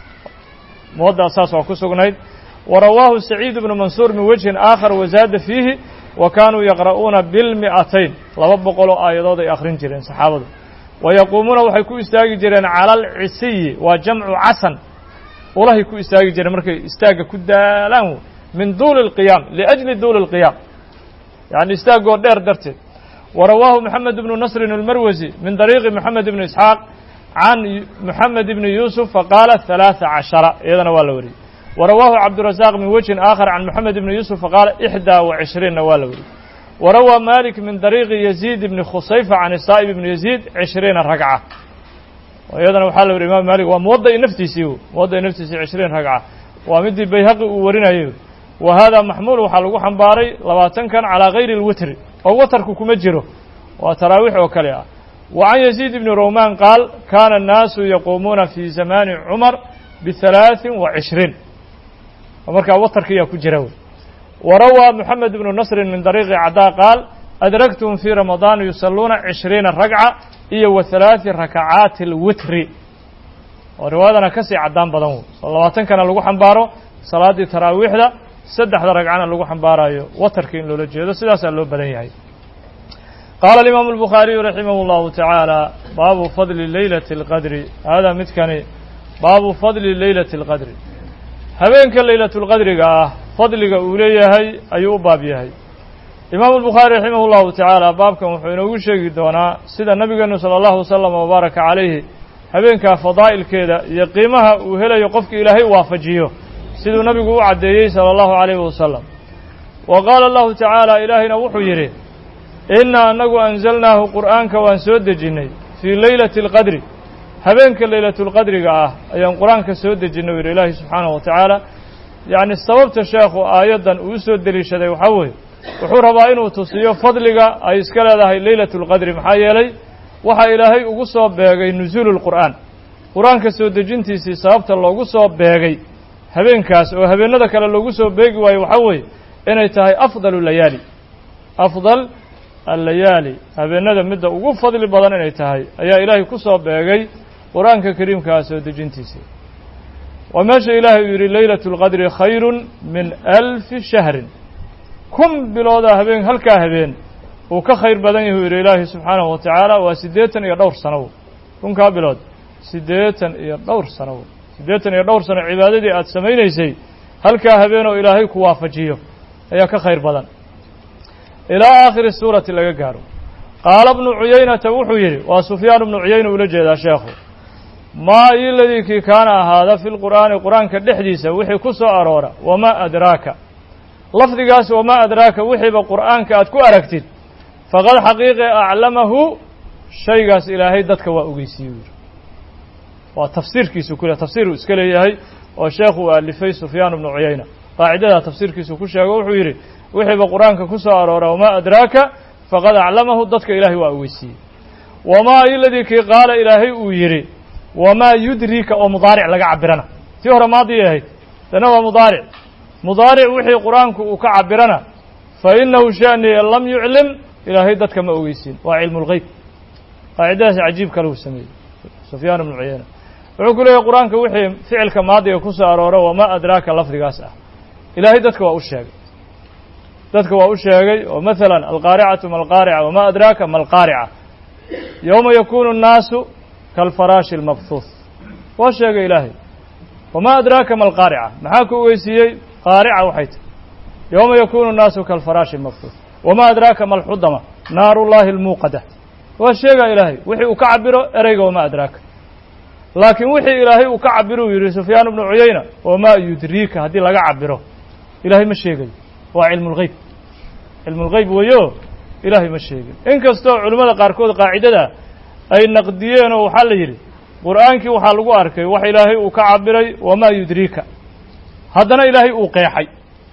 موضع أساس وحكسقنا ورواه سعيد بن منصور من وجه آخر وزاد فيه وكانوا يقرؤون بال200 لبقوا آيات آخرين جيرين صحابة ويقومون وحيكون استاغي جيرين على العسي وجمع عسن والله يكون استاغي جيرين مركي استاغي كدالان من طول القيام لأجل طول القيام يعني استاغوا دير درتي ورواه محمد بن نصر المروزي من طريق محمد بن إسحاق عن محمد بن يوسف فقال 13 إذن والوري ورواه عبد الرزاق من وجه آخر عن محمد بن يوسف فقال 21 والوري وروى مالك من طريق يزيد بن خصيفة عن السائب بن يزيد 20 ركعة وإذن وحال الإمام مالك وموضع نفسي 20 ركعة ومدي بيهقي ورنا وهذا محمول وحلقو حنباري لباتن كان على غير الوتر أو وترك كمجره وتراويح وكلها وعن يزيد بن رومان قال كان الناس يقومون في زمان عمر 23 ومركا وترك يكجروا وروى محمد بن نصر من طريق عداء قال أدركتهم في رمضان يصلون 20 ركعة إيه وثلاث ركعات الوتر ورواية كسي عدان بدنه صلواتن كان لغو حنبارو صلاة تراويح ده 3 ركعنا لغو حنبارايو وتركين لولا جيدو سداس لو بدن yahay قال الإمام البخاري رحمه الله تعالى باب فضل ليلة القدر هذا متكني باب فضل ليلة القدر habeenka ليلة القدر fadliga uu leeyahay ayuu baab yahay إمام البخاري رحمه الله تعالى baabkan wuxuu inoogu sheegi doonaa sida nabigeenu sallallahu alayhi wasallam wa baraka calayhi habeenka fadaa'ilkeeda iyo qiimaha uu helayo qofka Ilaahay waafajiyo sidoo nabigu u cadeeyay sallallahu alayhi wasallam وقال الله تعالى إلهنا wuxuu yiri inna anagu anzalnahu qur'aanka waan soo dejinay fi laylatil qadri habeenka laylatul qadriga ayaan qur'aanka soo dejinay Ilaahay subhanahu wa ta'ala yani sababta sheekhu aayadan uu soo daliishaday waxa weeye wuxuu rabaa inuu tusiyo fadliga ay iska leedahay laylatul qadri maxaa yeelay waxa Ilaahay ugu soo beegay nuzuulul qur'aan qur'aanka soo dejintiisii sababta loogu soo beegay habeenkaas oo habeenada kale loogu soo beegi waayo waxa weeye inay tahay afdalul layaali afdal al-layaali habeenada midda ugu fadli badan inay tahay ayaa Ilaahay ku soo beegay quraanka kariimka soo dejintiisa وماشى إلهي يري ليلة القدر خير من 1000 شهر كم بلودا هبين هل كهبين وكخير بدن يري إلهي سبحانه وتعالى وسديتن يدور سنو كم كابلود سديتن يدور سنو سديتن يدور سنو عبادتي أتسمينيسي هل كهبين إلهي كوافجيه هي كخير بدن إلى آخر السورة اللي قالوا قال ابن عيينة وحيري وسفيان بن عيينة ولجد شيخه ما الذي كان هذا في القرآن كدحديث وحي كسو أرورا وما أدراك لفظ قاس وما أدراك وحي بقرآن كأتكو أركتد فقد حقيقة أعلمه شيء قاس إلهي دتك وأغيسيور وتفسير كيسو كله تفسير إسكالي هي والشيخ ألفي سفيان بن عيينة قاعدة تفسير كيسو كل شيء وحيري وحي بقرآن كسو أرورا وما أدراك فقد أعلمه دتك إلهي وأغيسيور وما الذي قال إلهي ويري وما يدريك أو مضارع لقى عبرنا تيهر ماضي هيك تنوى مضارع وحي قرآنك وكعبرنا فإنه شأني لم يعلم إلى هيدتك ما أويسين وعلم الغيب قاعدة عجيب كله سمي سفيان بن عيينة ويقول يا قرآنك وحي فعلك ماضي وكسى أرورا وما أدراك لفظ قاسة إلى هيدتك وأشياء dadka waa u sheegay oo maalan alqaaricatu ma alqaarica wamaa adraaka ma alqaarica yowma yakunu الnaasu kaalfaraashi اlmabhuuth waa sheegay ilaahay wamaa adraaka ma alqaarica maxaa ku ogeysiiyey qaarica waxay tahy yowma yakunu الnaasu kaalfaraashi اlmabhuuth wamaa adraaka ma alxudama naaru llahi اlmuuqada waa sheegaa ilaahay wixii uu ka cabiro ereyga wamaa adraaka laakiin wixii ilaahay uu ka cabiro uu yidhi sufyaan ibnu cuyayna wamaa yudriika haddii laga cabiro ilaahay ma sheegayo waa cilmu اlgeyb cilmu اlgeyb weeyo ilaahay ma sheegin in kastoo culimmada qaarkood qaacidada ay naqdiyeen oo waxaa la yidhi qur'aankii waxaa lagu arkay wax ilaahay uu ka cabiray wamaa yudriika haddana ilaahay uu qeexay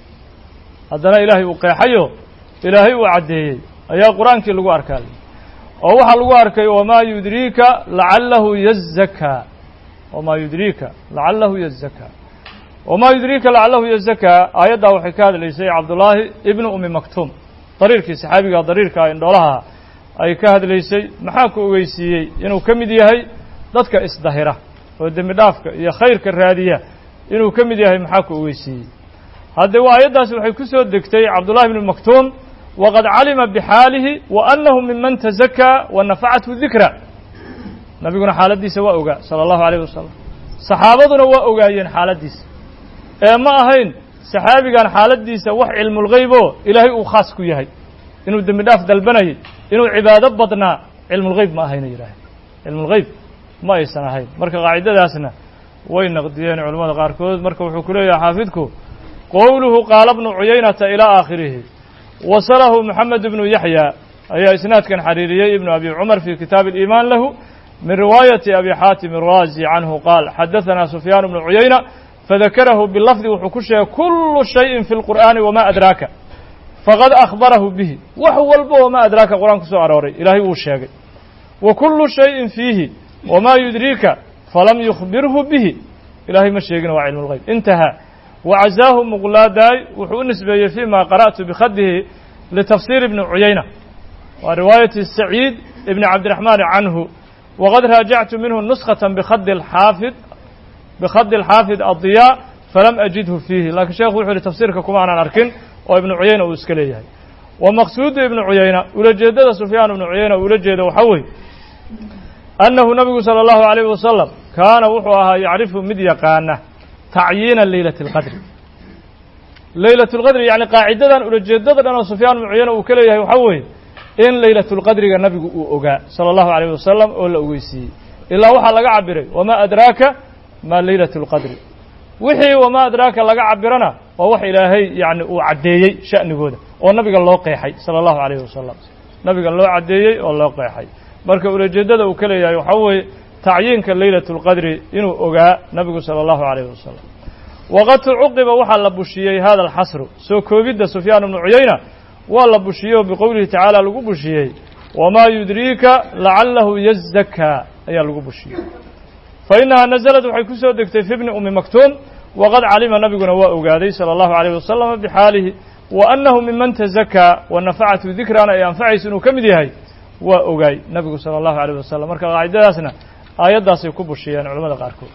oo ilaahay uu caddeeyey ayaa qur'aankii lagu arkaa oo waxaa lagu arkay wamaa yudriika lacallahu yazakkaa wamaa yudriika lacallahu yazakkaa wamaa yudriika lacallahu yazakkaa aayaddaa waxay ka hadlaysay cabdullaahi ibnu umi maktuum dariirkii saxaabiga dariirka indhoolaha ay ka hadlaysay maxaa ku ogeysiiyey inuu ka mid yahay dadka isdahira oo dembi dhaafka iyo khayrka raadiya inuu ka mid yahay maxaa ku ogeysiiyey haddee waa aayaddaasi waxay ku soo degtay cabdullahi ibnu maktuum waqad calima bixaalihi wa annahu miman tazakaa wa nafacathu dikra nabiguna xaaladdiisa waa ogaa sala allahu alayh wasalam saxaabaduna waa ogaayeen xaaladdiisa ee ma ahayn saxaabigan xaaladdiisa wax cilmulgeybo ilaahay uu khaas ku yahay inuu dembi dhaaf dalbanayay inuu cibaado badnaa cilmulgeyb ma ahayna yidhaahay cilmulgeyb ma aysan ahayn marka qaacidadaasna way naqdiyeen culamada qaarkood marka wuxuu ku leeyahay xaafidku qowluhu qaala bnu cuyaynata ilaa aakhirihi wasalahu moxamed ibnu yaxya ayaa isnaadkan xariiriyey ibnu abi cumar fi kitaabi aliimaan lahu min riwaayati abi xaatim araazi canhu qaal xadahanaa sufyaan bnu cuyayna fadakarahu bilafdi wuxuu ku sheegay kullu shayin fi lqur'aani wamaa adraaka faqad akhbarahu bihi wax walba wamaa adraaka qur-aan ku soo arooray ilaahay wuu sheegay wa kullu shayin fiihi wamaa yudriika falam yukhbirhu bihi ilaahay ma sheegin waa cilmu lgeyb intahaa wacazaahu muqlaadaay wuxuu u nisbeeyey fima qara'tu bikhadihi litafsiir ibni cuyayna waa riwaayati saciid ibni cabdiraxmaan canhu waqad raajactu minhu nuskatan bikhadi alxaafid addiyaa falam ajidhu fiihi lakiin sheekhu wuxuu yihi tafsiirka kuma aanan arkin oo ibnu cuyayna uu iska leeyahay wa maqsuudu ibnu cuyayna ulajeedada sufyaan ibnu cuyayna uu ula jeeda waxaa weeye annahu nabigu sala allahu alayh wasalam kaana wuxuu ahaa yacrifu mid yaqaana tacyiina leylati اlqadri leylat اlqadri yani qaacidadan ulajeedada dhan oo sufyaan ibnu cuyayna uu ka leeyahay waxaa weeye in leylat اlqadriga nabigu uu ogaa sala allahu alayh wasalam oo la ogeysiiyey ilaa waxaa laga cabiray wamaa adraaka ma leylat اlqadri wixii wamaa adraaka laga cabirana waa wax ilaahay yani uu caddeeyey sha'nigooda oo nabiga loo qeexay sala allahu alayh wasalam nabiga loo caddeeyey oo loo qeexay marka ulajeedada uu ka leeyahay waxaa weeye tacyiinka leylat اlqadri inuu ogaa nabigu salى اllahu alayh wasalam waqad tucuqiba waxaa la bushiyey hada alxasru soo koobidda sufyaan ibnu cuyayna waa la bushiyey oo biqowlihi tacaala lagu bushiyey wamaa yudriika lacalahu yazakkaa ayaa lagu bushiyey fainahaa nazalad waxay ku soo degtay fi bni umi maktuum waqad calima nabiguna waa ogaaday salى اllahu alayh wasalama bixaalihi wa annahu miman tazakaa wa nafacatu dikrana ay anfacaysa inuu ka mid yahay waa ogaay nabigu salى اllahu alayh wasalam marka qaacidadaasna aayaddaasay ku bushiyeen culamada qaarkood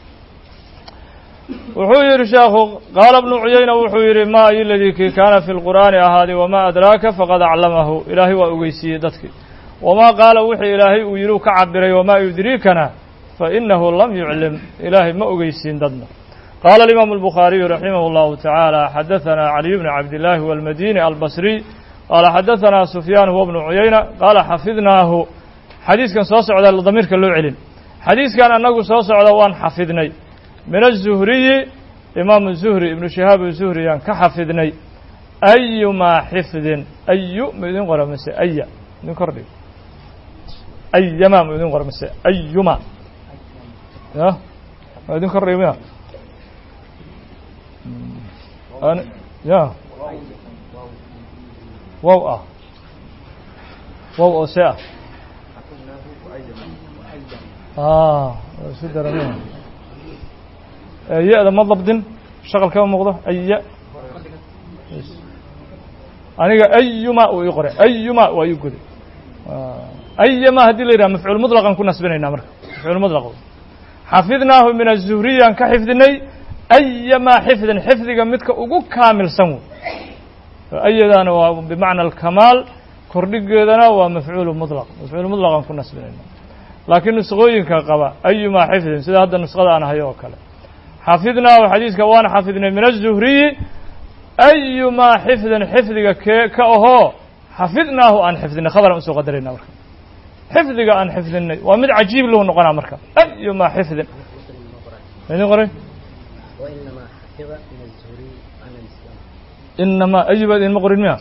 wuxuu yidhi sheekhu qaala bnu cuyayna wuxuu yidhi ma ay ladii kii kaana fi lqur'aani ahaaday wamaa adraaka faqad aclamahu ilaahay waa ogeysiiyey dadkii wamaa qaala wixii ilaahay uu yidhi u ka cabiray wamaa yudriikana fainahu lam yuclim ilaahay ma ogeysiin dadna qaala alimaamu albukhaariyu raximah اllahu tacaala xadahanaa caliy bni cabdillaahi walmadini albasriy qaala xadahanaa sufyaan huwa bnu cuyayna qaala xafidnaahu xadiiskan soo socda damiirka loo celin xadiiskan annagu soo socda waan xafidnay min aلzuhriyi imaamu zuhri ibnu shihaab zuhri yaan ka xafidnay ayumaa xifdin ayu ma idin qora mise aya idin kordhig ayamaa ma idin qora mise ayuma ya ma idin kordhig miya ya wow ah wow oo see ah isu daramiya ya-da ma dabdin shaqal kama muuqdo aya aniga ayuma uu ii qoray ayuma waa ii goday ayama haddii la yidhaha mafcuul muطlaqan ku nasbinaynaa marka mafcuul muطlaq xafidnaahu min aلzuhriyaan ka xifdinay ayamaa xifdin xifdiga midka ugu kaamilsan wey ayadana waa bimacna alkamaal kordhigeedana waa mafcuulu mudlaq mafcuulu mudlaqan ku nasbinayna laakiin nusqooyinka qaba ayumaa xifdin sida hadda nusqada aan hayo oo kale xafidnaahu xadiiska waan xafidnay min aلzuhriyi ayumaa xifdin xifdiga kee ka ahoo xafidnaahu aan xifdinay khabaran usoo qadarayna marka xifdiga aan xifdinay waa mid cajiib lahu noqonaa marka ayumaa xifdin idin qoray inamaa ayuba idinma qorin miya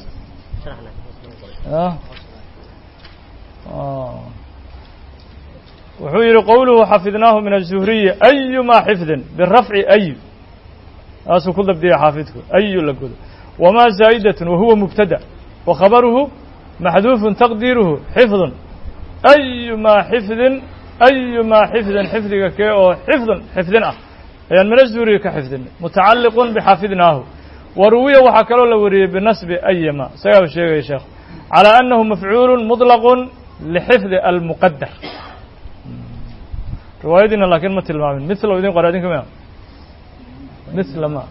wuxuu yihi qowluhu xafidnaahu min aلzuhriyi ayumaa xifdin birafci ayu taasuu ku dabdiya xaafidku ayu la godo wamaa zaa'idatun wahuwa mubtada wakhabaruhu maxduufun taqdiiruhu xifdun ayumaa xifdin ayumaa xifdin xifdiga kee oo xifdun xifdin ah ayaan min aلzuhriyi ka xifdinay mutacalliqun bixafidnaahu waruwiya waxaa kaloo la wariyey binasbi ayama isagaaba sheegaya sheekhu calى anahu mafcuulu muطlaq lxifdi almuqadar riwaayadiina laakiin ma tilmaamin milo idin qora idinka mia mila ma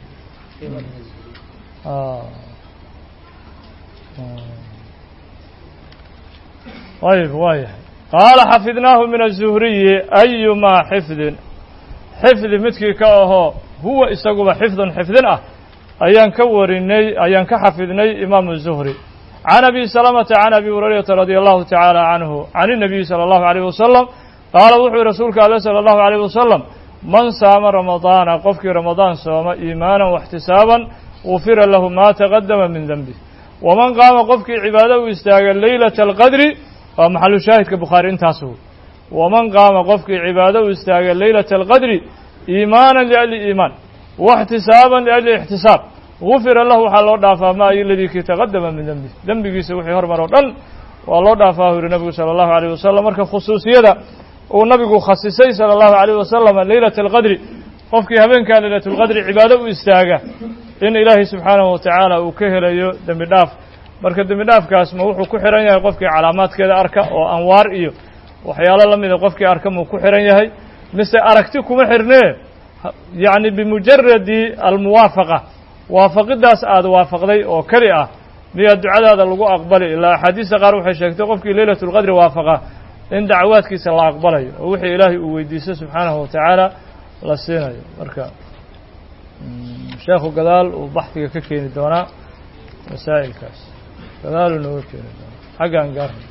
ayb waa yahay qaala xafidnaahu min aلzuhriyi ayumaa xifdin xifdi midkii ka ahoo huwa isaguba xifdun xifdin ah ayaan ka warinay ayaan ka xafidnay imaamu الzuhri can abi salamata can abi hurayrata radi allahu tacaala canhu can الnabiyi salى اllahu عalيyh wasalam qaala wuxuu yihi rasuulka ale salى اllahu عalيyh wasalam man saama ramadaana qofkii ramadaan sooma iimaanan واxtisaaban gufira lahu ma taqadama min denbih waman qaama qofkii cibaado u istaaga leylata alqadri waa maxalu shaahidka bukhaari intaasu waman qaama qofkii cibaado u istaaga leylata alqadri iimaanan liajli iimaan واxtisaaban liajli ixtisaab gufira lahu waxaa loo dhaafaa ma iladii kii taqadama min denbih dembigiisa wixii hormar oo dhan waa loo dhaafaa u yihi nabigu salى اllahu عalيyh wasalam marka khusuusiyada uu nabigu khasisay salى اllahu عalيyh wasalam leylata alqadri qofkii habeenkaa leylat اlqadri cibaado u istaaga in ilaahay subxaanahu watacaala uu ka helayo dembi dhaaf marka dembi dhaafkaas ma wuxuu ku xihan yahay qofkii calaamaadkeeda arka oo anwaar iyo waxyaalo la mida qofkii arka muu ku xihan yahay mise aragti kuma xirnee yacni bimujaradi almuwaafaqa waafaqidaas aada waafaqday oo keli ah miyaa ducadaada lagu aqbali ilaa axaadiista qaar waxay sheegtay qofkii leylat اlqadri waafaqa in dacwaadkiisa la aqbalayo oo wixii ilaahay uu weydiisto subxaanahu watacaala la siinayo marka sheekhu gadaal uu baxdiga ka keeni doonaa masaa'ilkaas gadaaluu nooga keeni doonaa xaggaan gaarna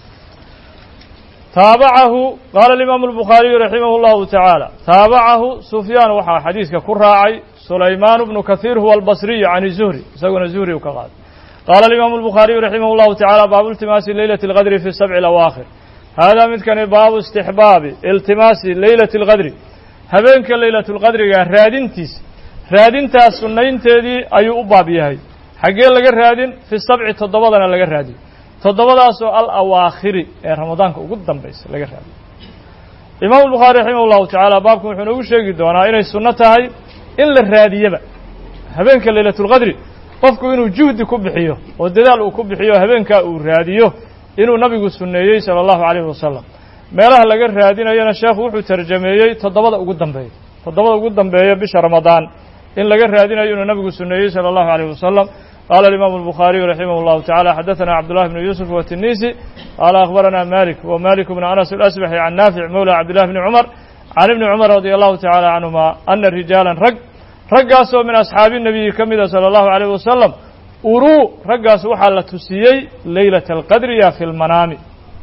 taabacahu qaala alimaamu الbukhaariyu raximah اllahu tacaala taabacahu sufyaan waxaa xadiiska ku raacay sulaymaan bnu kahiir huwa albasriyu can zuhri isaguna zuhri u ka qaaday qaala alimaamu الbukhaariyu raximah اllahu tacaala baabu iltimaasi leylati اlqadri fi sabci اlawaakhir haadaa midkani baabu istixbaabi iltimaasi leylati اlqadri habeenka leylat اlqadriga raadintiis raadintaas sunnaynteedii ayuu u baab yahay xaggee laga raadin fi sabci toddobadana laga raadiyo toddobadaasoo alawaakhiri ee ramadaanka ugu dambaysa laga raadiyo imaamu الbukhaari raximah اllahu tacaala baabkan wuxuu noogu sheegi doonaa inay sunno tahay in la raadiyaba habeenka leylat اlqadri qofku inuu juhdi ku bixiyo oo dadaal uu ku bixiyo habeenkaa uu raadiyo inuu nabigu sunneeyey salى اllahu عalayh wasalam meelaha laga raadinayana sheekhu wuxuu tarjameeyey toddobada ugu dambeeya toddobada ugu dambeeya bisha ramadaan in laga raadinayo inuu nabigu suneeyey salى اllahu عalيyh wasalam qaala alimaamu الbukhaariyu raximah اllahu taعala xadaثana cabdullahi bnu yuusuf watinisi qaala akhbarana malik wa malik bnu anas alasbaxi can naafic mawla cabdillahi bni cumar can ibni cumar radi allahu taعala canhuma ana rijaalan raggaasoo min asxaabi nabiyi ka mida salى اllahu عalيyh wasalam uruu raggaas waxaa la tusiyey leylata alqadri ya fi lmanaami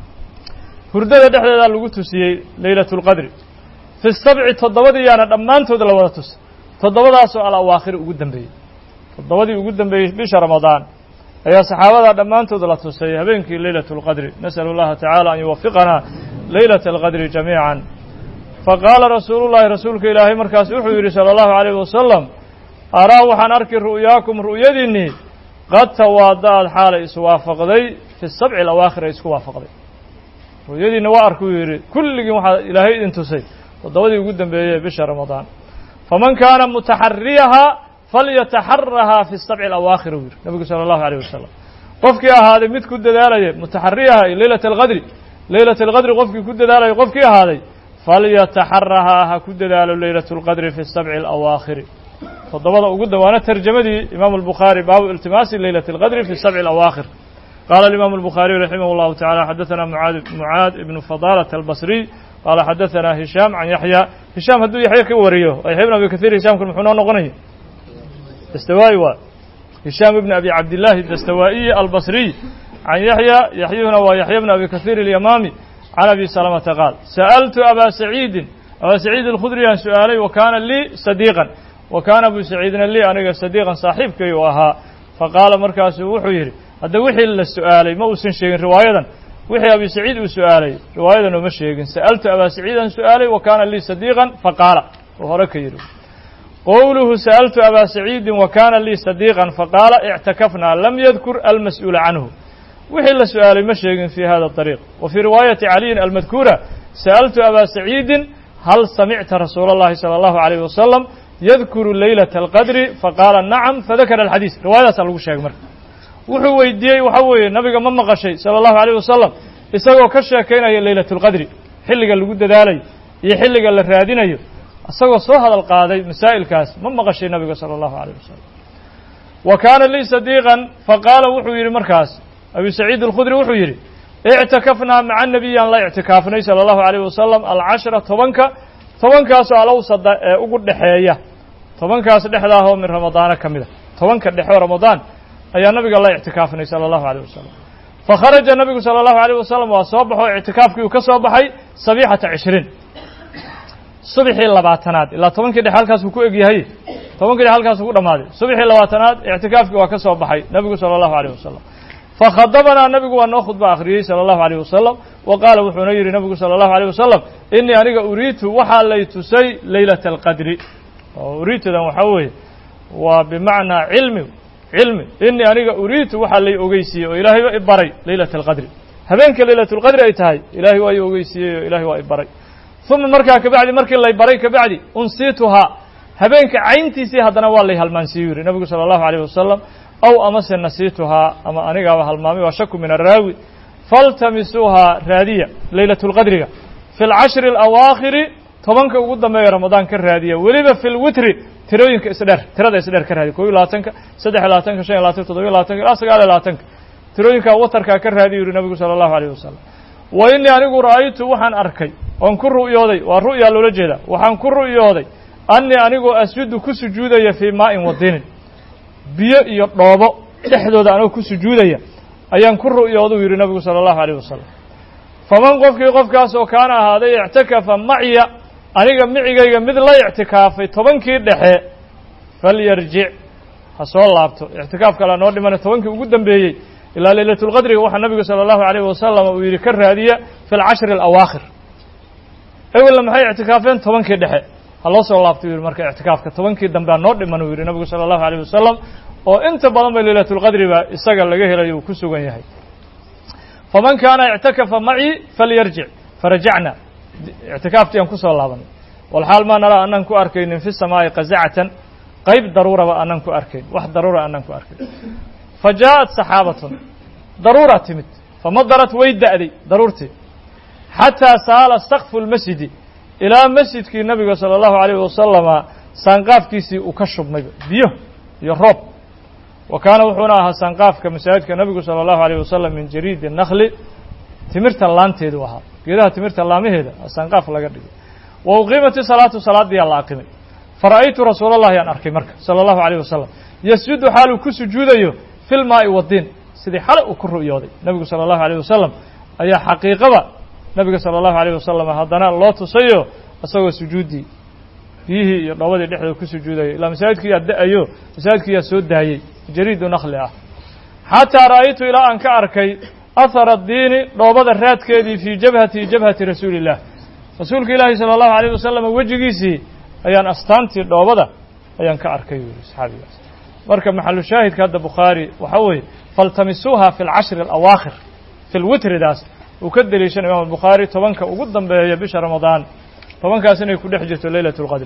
hurdada dhexdeeda lagu tusiyey leylat اlqadri fi sabci toddobadii yaana dhammaantood la wada tusay toddobadaasoo alawaakhiri ugu dambeeyey toddobadii ugu dambeeyey bisha ramadaan ayaa saxaabada dhammaantood la tusay habeenkii leylat اlqadri nasأl اllaha tacaala an yuwafiqanaa leylata alqadri jamiica faqaala rasuulu llahi rasuulka ilaahay markaas wuxuu yidhi salى اllahu عalيyh wasalam araa waxaan arki ru'yaakum ru'yadiinnii qad tawaada'ad xaalay iswaafaqday fi sabci alawaakhir ay isku waafaqday ru'yadiinna waa arkuu yidhi kulligiin waxaa ilaahay idin tusay toddobadii ugu dambeeyey bisha ramadaan faman kaana mutaxariyahaa falyataxarahaa fi sabci alawaakhir uu yidhi nabigu salى اllahu عalيyh wasalam qofkii ahaaday mid ku dadaalaya mutaxariyaha iyo leylata alqadri leylata alqadri qofkii ku dadaalaya qofkii ahaaday falyataxarahaa ha ku dadaalo leylat اlqadri fi sabci alawaakhiri تضبط وجود وانا ترجمتي إمام البخاري باب التماس ليلة القدر في السبع الأواخر. قال الإمام البخاري رحمه الله تعالى حدثنا معاذ بن فضالة البصري قال حدثنا هشام عن يحيى. هشام هدو يحيى كوريه يحيى بن أبي كثير هشام كن محنون نقنيه دستوائي هشام بن أبي عبد الله الدستوائي البصري عن يحيى ويحيى بن أبي كثير اليمامي عن أبي سلمة قال سألت أبا سعيد الخدري عن سؤالي وكان لي صديقا وكان أبو سعيد لي أنا صديقا صاحبك وها فقال مركز وحيري هذا وحي السؤالي ما وسن شيء رواية وحي أبي سعيد وسؤالي رواية وما شيء سألت أبا سعيد عن سؤالي وكان لي صديقا فقال وهركير قوله سألت أبا سعيد وكان لي صديقا فقال اعتكفنا لم يذكر المسؤول عنه وحي السؤال ما شيء في هذا الطريق. وفي رواية علي المذكورة سألت أبا سعيد هل سمعت رسول الله صلى الله عليه وسلم يذكر ليلة القدر فقال نعم فذكر الحديث رواية صلى الله عليه وسلم وحو ويديي وحوي النبي ما مقشي صلى الله عليه وسلم isagoo ka sheekeynaya laylatul qadri xilliga lagu dadaalay iyo xilliga la raadinayo isagoo soo hadal qaaday masaa'ilkaas ma maqashay nabiga sallallahu alayhi wasallam wa kana li sadiqan faqala wuxuu yiri markaas abi sa'id al-khudri wuxuu yiri i'takafna ma'a an-nabiyyan la i'tikafnay sallallahu alayhi wasallam al-ashra tobankaas oo awsada ugu dhaxeeya tobankaas dhexdaah min ramadaan kamida tobanka dhexe ramadaan ayaa nabiga la i'tikafnay sallallahu alayhi wasallam فخرج النبي صلى الله عليه وسلم وصبح اعتكافك وكصبحي صبيحة 20 صبحي اللباتناد إلا طبعا كده حالكاس وكو إجيهي طبعا كده حالكاس وكو دمادي صبحي اللباتناد اعتكافك وكصبحي النبي صلى الله عليه وسلم فخضبنا النبي وأنه خطبة آخرية صلى الله عليه وسلم وقال وحنير النبي صلى الله عليه وسلم إني أنا أريد وحليت سي ليلة القدر أريد ذا محوي وبمعنى علمي إني أنا أريد وحلي أجيسي وإلهي وإبري ليلة القدر هبينك ليلة القدر أيتهاي إلهي وأجيسي وإلهي وإبري ثم مركا كبعد مركا الله يبري كبعد أنسيتها هبينك عينتي سي هذا والله هالمنسيور النبي صلى الله عليه وسلم أو أمس نسيتها أما أنا وهالمامي وشك من الراوي فالتمسوها رادية ليلة القدر في العشر الأواخر طبعا قدام رمضان كالرادية ولما في الوتر تروينك إسدار ترى إسدار كرهدي كوي لاتنك سدح لاتنك شيء لاتنك تضوي لاتنك لا سجال لاتنك تروينك وتر كرهدي يقول النبي صلى الله عليه وسلم وإني أنا رأيت وحن أركي وأنكر رؤياي والرؤيا لوجهه وحن كر رؤياي أني أنا أسجد كسجودي في ماء ودين بيا يطلب تحدث أنا كسجودي أيان كر رؤياي يقول النبي صلى الله عليه وسلم فمن قف كاس وكان هذا يعتكف معي aniga micigayga mid la i'tikaafay 10kii dhexe falyarji hasoo laabto i'tikaafka la noo dhiman 10kii ugu dambeeyay ilaa laylatul qadri waxa nabiga sallallahu alayhi wasallam uu yiri ka raadiya fil 10 al-awaakhir awla maxay i'tikaafeen 10kii dhexe haloo soo laabto yiri marka i'tikaafka 10kii dambe noo dhiman uu yiri nabiga sallallahu alayhi wasallam oo inta badan bay laylatul qadri ba isaga laga helayo ku sugan yahay faman kana i'takafa ma'i falyarji faraja'na اعتكافتي أن كسر الله والحال ما نرى أن نكو أركين في السماء قزعة قيب ضرورة وأن نكو أركين واحد ضرورة أن نكو أركين فجاءت سحابة ضرورة تمت فمضرت ويد أدي ضرورتي حتى سال سقف المسجد إلى مسجد كي النبي صلى الله عليه وسلم سنقاف كيسي وكشب نبي بيه يرب وكان وحوناها سنقاف كمساعد كالنبي صلى الله عليه وسلم من جريد النخل تمرت اللان تيدوها geedaha timirta laamaheeda sanqaaf laga dhigay wa uqimati salaadii la aqimay fara'aytu rasuulallahi an arkay marka sallallahu alayhi wasallam yasjudu halu ku sujuudayo fil maa'i wadin sidii xal uu ku ru'yooday nabiga sallallahu alayhi wasallam ayaa xaqiiqada nabiga sallallahu alayhi wasallam hadana loo tusayo asagoo sujuudi fihi iyo dhawada dhexda ku sujuudayo ila masaajidkii adaayo masaajidkii soo daayay jariidu nakhli ah hatta ra'aytu ila an ka arkay أثر الدين ضوبة الرات كذي في جبهة رسول الله رسول الله صلى الله عليه وسلم وجهيسي أيان أستانتي ضوبة أيان كأركيو صحابي مركب محل الشاهد كهذا بخاري وحوي فالتمسوها في العشر الأواخر في الوتر داس وكدر يشان إمام البخاري طبعاً وقدم بيبش رمضان طبعاً كاسنة يكون حجة ليلة القدر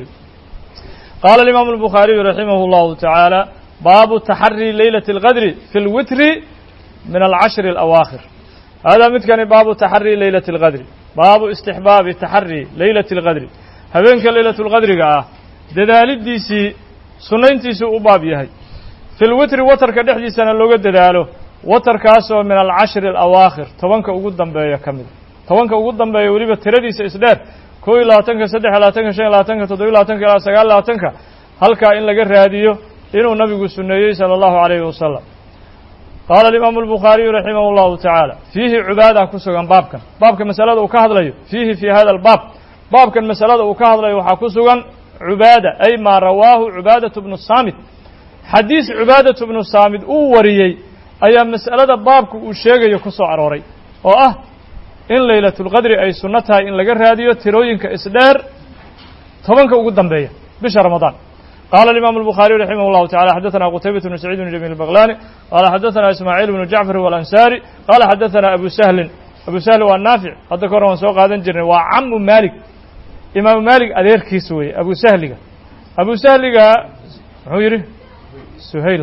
قال الإمام البخاري رحمه الله تعالى باب تحري ليلة القدر في الوتر من العشر الأواخر هذا مثل باب تحري ليلة القدر باب استحباب تحري ليلة القدر هبينك ليلة القدر دلالي ديسي sunnayntiisuu u baab yahay fi lwitri watarka dhexdiisana looga dadaalo watarkaasoo min alcashri alawaakhir tobanka ugu dambeeya ka mida tobanka ugu dambeeya weliba tiradiisa isdheer 21 23 25 27 ilaa 29 halkaa in laga raadiyo inuu nabigu sunneeyey sala allahu calayhi wasalam qaala alimaamu albukhaariyu raximah allahu tacaala fiihi cibaada ku sugan baabka masalada uu ka hadlayo fiihi fii hada albaab baabkan masalada uu ka hadlayo waxaa ku sugan cibaada ay maa rawaahu cibaadatu bnu saamit xadiis cibaadatu bnu saamit uu wariyey ayaa mas'alada baabku uu sheegayo ku soo arooray oo ah in laylatulqadri ay sunno tahay in laga raadiyo tirooyinka isdheer tobanka ugu dambeeya bisha ramadaan قال الإمام البخاري رحمه الله تعالى حدثنا قتيبة بن سعيد بن جميل البغلاني قال حدثنا إسماعيل بن جعفر والأنصاري قال حدثنا أبو سهل والنافع قد ذكرهم سوق هذا الجرن وعم مالك إمام مالك أدير كيسوي أبو سهل حيره سهيل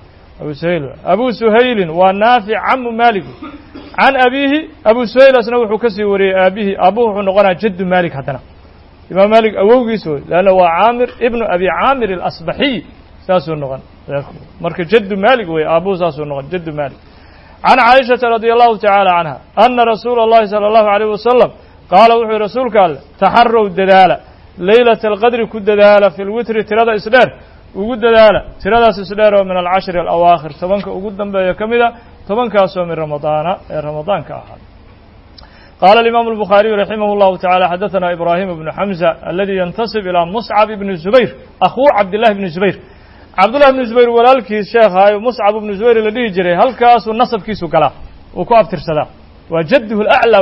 أبو سهيل والنافع عم مالك عن أبيه أبو سهيل أسنوح كسي وري أبوه نقنا جد مالك هدنا إمام مالك أووغي سوي لأنه هو عامر ابن أبي عامر الأصبحي ساسو النغن مرك جد مالك وأبو ساسو النغن جد مالك عن عائشة رضي الله تعالى عنها أن رسول الله صلى الله عليه وسلم قال وحي رسول قال تحروا الدلالة ليلة القدر كد دلالة في الوتر تراد إسدار وقد دلالة تراد إسدار من العشر الأواخر طبنك وقدم بها كمدا طبنك أسوى من رمضان كأحد قال الإمام البخاري رحمه الله تعالى حدثنا إبراهيم بن حمزة الذي ينتسب إلى مصعب بن الزبير أخو عبد الله بن الزبير عبد الله بن الزبير ولالكي الشيخ هاي مصعب بن الزبير الذي يجري هل كاس النصب كيسو كلا وكأب ترسدا وجده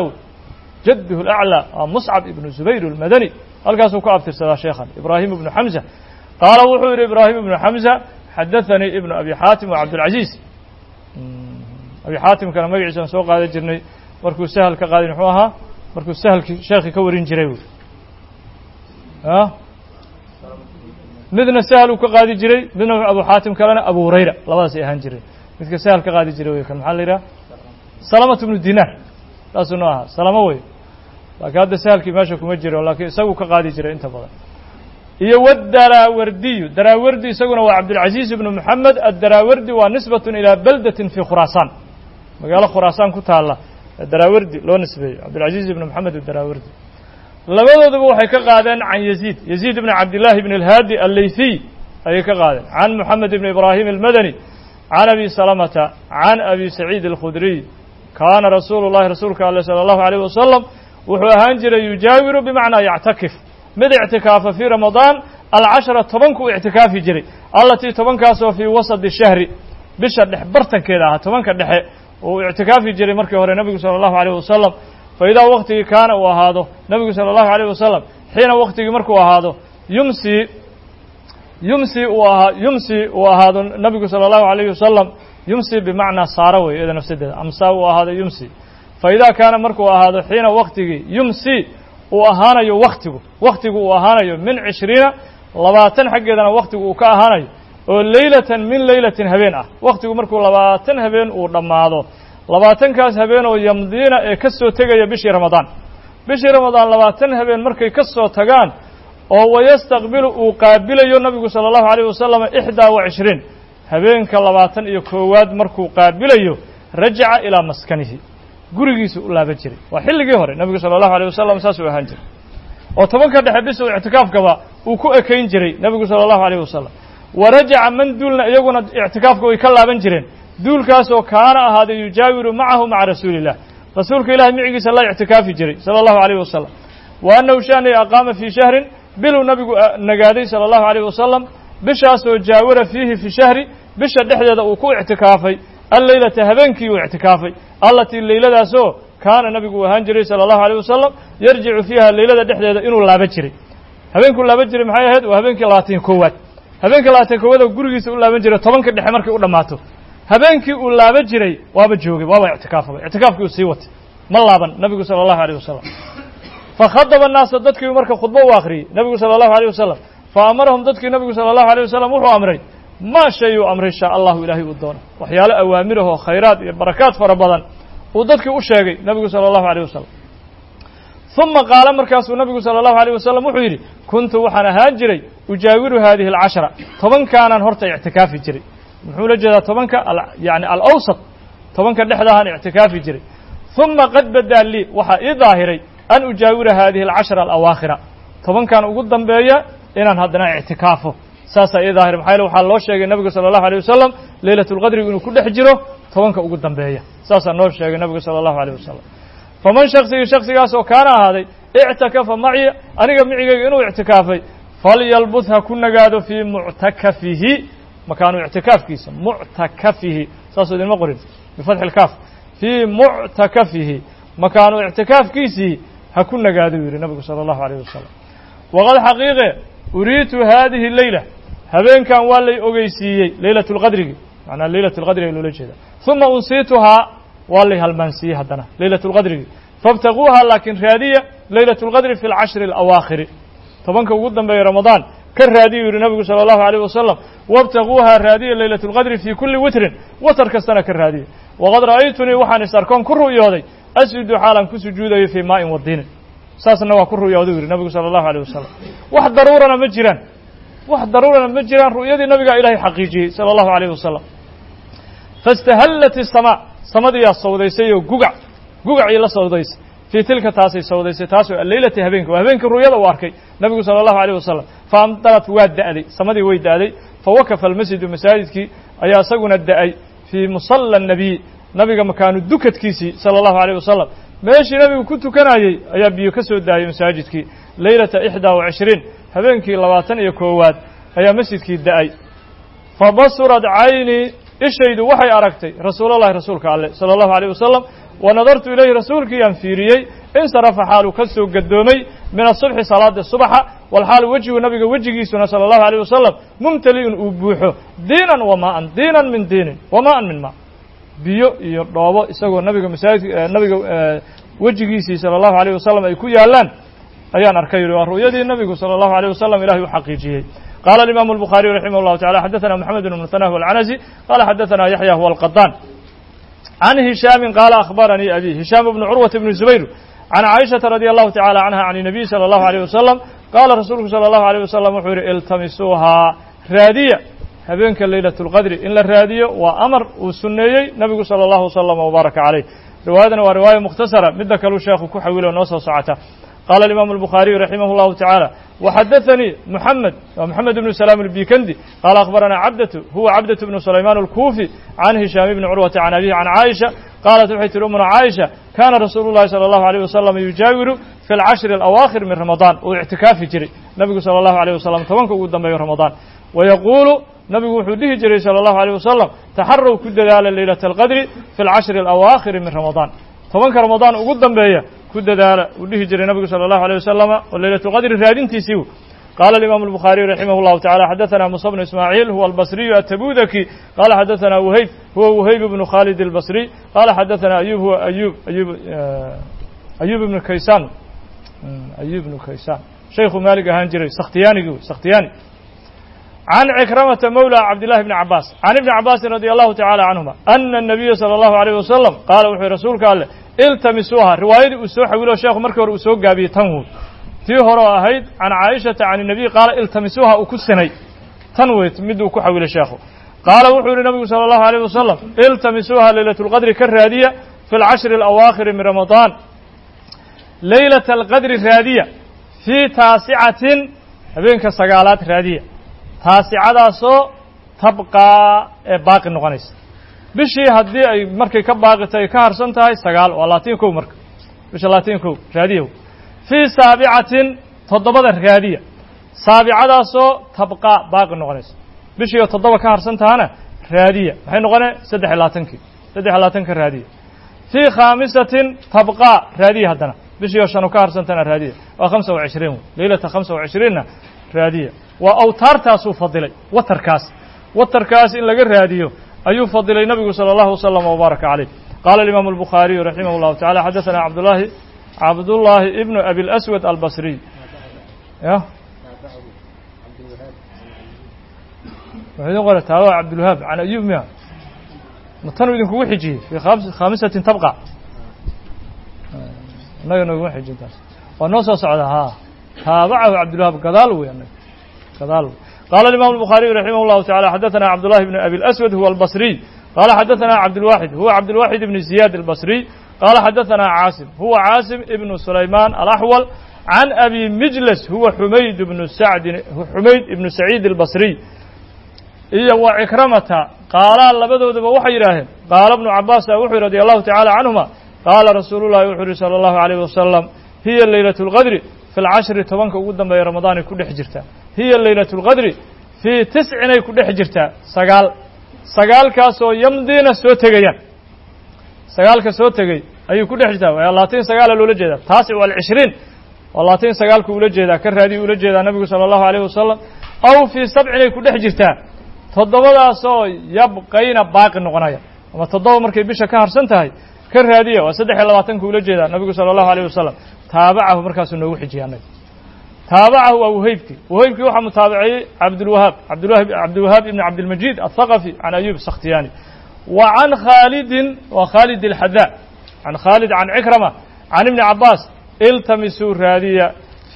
الأعلى مصعب بن الزبير المدني هل كاس وكأب ترسدا شيخا إبراهيم بن حمزة قال وحور إبراهيم بن حمزة حدثني ابن أبي حاتم وعبد العزيز أبي حاتم كان مجلسا سوق هذا الجرني markuu sahal ka qaadin wuxuu ahaa markuu sahalki sheekhi ka warin jiray midna sahal uu ka qaadi jiray midna abu xaatim kalena abu hurayra labadaas ay ahaan jiray midka sahal ka qaadi jiray way kan maxaa la yiraahdaa salamatu ibn dinar taasoo noo ahaa salama way laakiin hadda sahalkii meesha kuma jiro laakiin isagu ka qaadi jiray inta badan iyo daraawardi isaguna waa cabdulcaziiz ibn muxamed ad-daraawardi waa nisbatun ilaa baldatin fi khuraasaan magaalo khuraasaan ku taala daraawardi loo nisbeeyo cabdulcaziiz ibn moxamed daraawardi labadooduba waxay ka qaadeen can yaziid ibn cabdillahi ibn alhaadi allaythiy ayay ka qaadeen can moxamed ibn ibraahim almadani can abi salamata can abi saciid alkhudriy kaana rasuulu llahi rasuulka alle sala allahu alayh wasalam wuxuu ahaan jiray yujaawiru bimacnaa yactakif mid ictikaafa fii ramadaan alcashara tobanku u ictikaafi jiray allatii tobankaasoo fii wasadi shahri bisha dhex bartankeeda ahaa tobanka dhexe uu ictikaafi jiray markii hore nabigu sala allahu alayh wasalam fa idaa waktigii kaana uu ahaado nabigu sala allahu alayh wasalam xiina waktigii markuu ahaado yumsi uu ahaado nabigu sala allahu alayh wasalam yumsi bimacnaa saara wey iyada nafsadeeda amsaa uu ahaado yumsi fa idaa kaana markuu ahaado xiina waktigii yumsi uu ahaanayo waktigu uu ahaanayo min 20 20 xaggeedana waktigu uu ka ahaanayo oo leylatan min leylatin habeen ah waktigu markuu 20 habeen uu dhammaado 20kaas habeen oo yamdiina ee ka soo tegaya bishii ramadaan 20 habeen markay ka soo tagaan oo wayastaqbilu uu qaabilayo nabigu sala allahu alayh wasalam 21 habeenka 21aad markuu qaabilayo rajaca ilaa maskanihi gurigiisa u laaban jiray waa xilligii hore nabigu sala allahu alayh wasalam saasuu ahaan jiray oo tobanka dhexe bis uu ictikaafkaba uu ku ekayn jiray nabigu sala allahu alayh wasalam warajaca man duulna iyaguna ictikaafka way ka laaban jireen duulkaasoo kaana ahaaday yujaawiru macahu maca rasuuli illah rasuulka ilahay micigiisa la ictikaafi jiray sala allahu alayh wasalam wa annahu shaanay aqaama fii shahrin biluu nabigu nagaaday sala allahu alayh wasalam bishaasoo jaawara fiihi fi shahri bisha dhexdeeda uu ku ictikaafay alleylata habeenkii uu ictikaafay allatii leyladaasoo kaana nabigu uu ahaan jiray sala allahu alayh wasalam yarjicu fiiha leylada dhexdeeda inuu laaban jiray habeenkuu laaban jiray maxay ahayd waa habeenkii 21aad habeenkii 21aad oo gurigiisa u laaban jiray tobanka dhexe markay u dhammaato habeenkii uu laaban jiray waaba joogay waaba ictikaafkii uu sii watay ma laaban nabigu sala allahu alayh wasalam fakhadaba annaasa dadkii marka khudbo u akhriyey nabigu sala allahu alayh wasalam fa amarahum dadkii nabigu sala allahu alayh wasalam wuxuu amray maa shay uu amray shaa allahu ilaahay uu doono waxyaalo awaamirahoo khayraad iyo barakaad fara badan uu dadkii u sheegay nabigu sala allahu alayh wasalam ثuma qaala markaasuu nabigu salى الlahu عalيه wasalam wuxuu yidhi kuntu waxaan ahaan jiray ujaawiru hadihi الcashra tobankaanaan horta ictikaafi jiray muxuu la jeedaa tobanka yani alawsat tobanka dhexdaahaan ictikaafi jiray ثuma qad badaa lii waxaa ii daahiray an ujaawira hadihi الcashra alawaakhira tobankan ugu dambeeya inaan haddana ictikaafo saasaa ii daahir maxaa yeele waxaa loo sheegay nabigu salى الlahu عalيه wasalam laylaة اlqadrigu inuu ku dhex jiro tobanka ugu dambeeya saasaa noo sheegay nabigu salى الlahu عalيه wasalam faman shaksigaas oo kaana ahaaday ictakafa maciya aniga micigayga inuu ictikaafay falyalbut ha ku nagaado fii muctakafihi makaanu ictikaafkiisa muctakafihi saasoo idinma qorin bifatxi اlkaaf fii muctakafihi makaanu ictikaafkiisii ha ku nagaado yidhi nabigu salى الlahu عalيه wasalam waqad xaqiiqe uriitu hadihi leyla habeenkan waa lay ogeysiiyey laylaة اlqadrigi macnaa laylaة اlqadriga loola jeeda ثuma unsiituhaa waa lay halmaansiiyey haddana laylaة اlqadrigi faاbtaguuha laakiin raadiya laylaة اlqadri fi اlcashri اlawaakhiri tobanka ugu dambeeya ramadaan ka raadiyu yidhi nabigu salى الlahu عalيه wasalam wاbtaguuha raadiya laylaة اlqadri fii kuli witrin watar kastana ka raadiya waqad ra'aytunii waxaan is arkoon ku ru'yooday asjudu xaalan ku sujuudayo fii maa'in wadiinin saasna waa ku ru'yooday yidhi nabigu salى الlahu عalيه wasalam wax daruurana ma jiraan wax daruurana ma jiraan ru'yadii nabigaa ilaahay xaqiijiyey salى الlahu عalيه wasalam faاstahallat الsamaa samadiyaa sawdaysay oo gugacii la sawdaysay fii tilka taasay sawdaysay taasoo alleylati habeenka waa habeenkii ru'yada uu arkay nabigu salى الlahu عalيه wasalam faamdarat waa da'day samadii way da'day fawakafa almasjidu masaajidkii ayaa isaguna da'ay fii musala الnabiy nabiga makaanu dukadkiisii salى الlahu عalيه wasalam meeshii nabigu ku tukanayey ayaa biyo ka soo daayay masaajidkii leylata 21 habeenkii 21 ayaa masjidkii da'ay fabasurat caynii ishaydu waxay aragtay rasuulallahi rasuulka alleh salى الlahu عalيه wasalam wanadartu ilayhi rasuulkiiyaan fiiriyey insarafa xaaluu ka soo gadoomay min asubxi salaada subaxa walxaal wejigu nabiga wejigiisuna salى الlahu عalيه wasalam mumtali'un uu buuxo diinan wamaa'an diinan min diinin wamaa'an min maa biyo iyo dhoobo isagoo nabiga masaajidka nabiga wejigiisii salى الlahu عalيه wasalam ay ku yaalaan ayaan arkay yidhi waa ru'yadii nabigu salى الlahu عalيه wasalam ilahay u xaqiijiyey قال الإمام البخاري رحمه الله تعالى حدثنا محمد بن المثنى والعنزي قال حدثنا يحيى هو القطان عن هشام قال أخبرني أبي هشام بن عروة بن الزبير عن عائشة رضي الله تعالى عنها عن النبي صلى الله عليه وسلم قال رسوله صلى الله عليه وسلم وحور التمسوها رادية هبينك ليلة القدر إلا الرادية وأمر وسنيي نبي صلى الله وسلم وبارك عليه رواية ورواية مختصرة مدك له شيخ كحويل ونصر ساعته قال الإمام البخاري رحمه الله تعالى وحدثني محمد بن سلام البيكندي قال أخبرنا هو عبدة بن سليمان الكوفي عن هشام بن عروة عن أبيه عن عائشة قالت وحيت أمنا عائشة كان رسول الله صلى الله عليه وسلم يجاور في العشر الأواخر من رمضان واعتكاف جري نبي صلى الله عليه وسلم تمنك قدام رمضان ويقول نبي وحده جري صلى الله عليه وسلم تحروا كل ليلة القدر في العشر الأواخر من رمضان تمنك رمضان قدام بيه كد دالا وديه جري النبي صلى الله عليه وسلم وليلة القدر رادين تيسيو قال الإمام البخاري رحمه الله تعالى حدثنا موسى بن إسماعيل هو البصري التبوذكي قال حدثنا وهيب هو وهيب بن خالد البصري قال حدثنا أيوب هو أيوب بن كيسان شيخ مالك هانجري سختياني عن عكرمة مولى عبد الله بن عباس عن ابن عباس رضي الله تعالى عنهما أن النبي صلى الله عليه وسلم قال وحي رسولك قال التمسوها رواية أسوح ويلو شيخ مركور أسوح قابي تنوي في هراء هيد عن عائشة عن النبي قال التمسوها أكسني تنوي تمدوا كحويل شيخ قال وحي النبي صلى الله عليه وسلم التمسوها ليلة القدر كالرادية في العشر الأواخر من رمضان ليلة القدر الرادية في تاسعة بينك سقالات رادية taasicadaasoo tabqaa ee baaqi noqonaysa bishii haddii ay markay ka baaqitay ka harsan tahay 9 waa 21 marka bisha 21 raadiyo fii saabicatin toddobada raadiya saabicadaasoo tabqaa baaqi noqonaysa bishii 7 ka harsan tahana raadiya maxay noqonay 23 ka raadiya fii khaamisatin tabqaa raadiya haddana bishii 5 ka harsan tahana raadiya waa 25 leylata 25 raadiya وأوتارتاسو فضلي وتركاس إن لقى راديو أيو فضلي نبي صلى الله وسلم وبارك عليه قال الإمام البخاري رحمه الله تعالى حدثنا عبد الله ابن أبي الأسود البصري عبد الوهاب عن أيوب مياه متنو إذن كوحجي في 5 تبقى لا ينو وحجي ونص صعدها تابعه عبد الوهاب قال ويعني قال قال الإمام البخاري رحمه الله تعالى حدثنا عبد الله بن أبي الأسود هو البصري قال حدثنا عبد الواحد هو عبد الواحد بن زياد البصري قال حدثنا عاصم هو عاصم ابن سليمان الأحول عن أبي مجلس هو حميد بن سعيد البصري إيه وعكرمة قال لبدو دب وحي راهن قال ابن عباس وحي رضي الله تعالى عنهما قال رسول الله وحي صلى الله عليه وسلم هي الليلة القدر في العشر تبانك قدام رمضان كل حجرتا هي الليلة القدر في 9 كل حجرتا سقال كاسو يمدين سوتغيان سقال كسوتغي أي كل حجرتا واللاتين سقال الأولى جدا 29 واللاتين سقال كأولى جدا كرهدي أولى جدا النبي صلى الله عليه وسلم أو في 7 كل حجرتا toddobadaasoo yabqayna baaqi noqonaya ama toddoba markay bisha ka harsan tahay ka raadiya waa 23 ula jeeda nabigu sallallahu alayhi wasallam taabacahu markaasuu noogu xijiyay taabacahu waa wahaybki waxa mutaabicay Abdulwahab ibn Abd al-Majid al-Thaqafi an Ayyub as-Sakhtiyani wa an Khalid al-Hadda an Khalid an Ikrama an Ibn Abbas iltamisu raadiya fi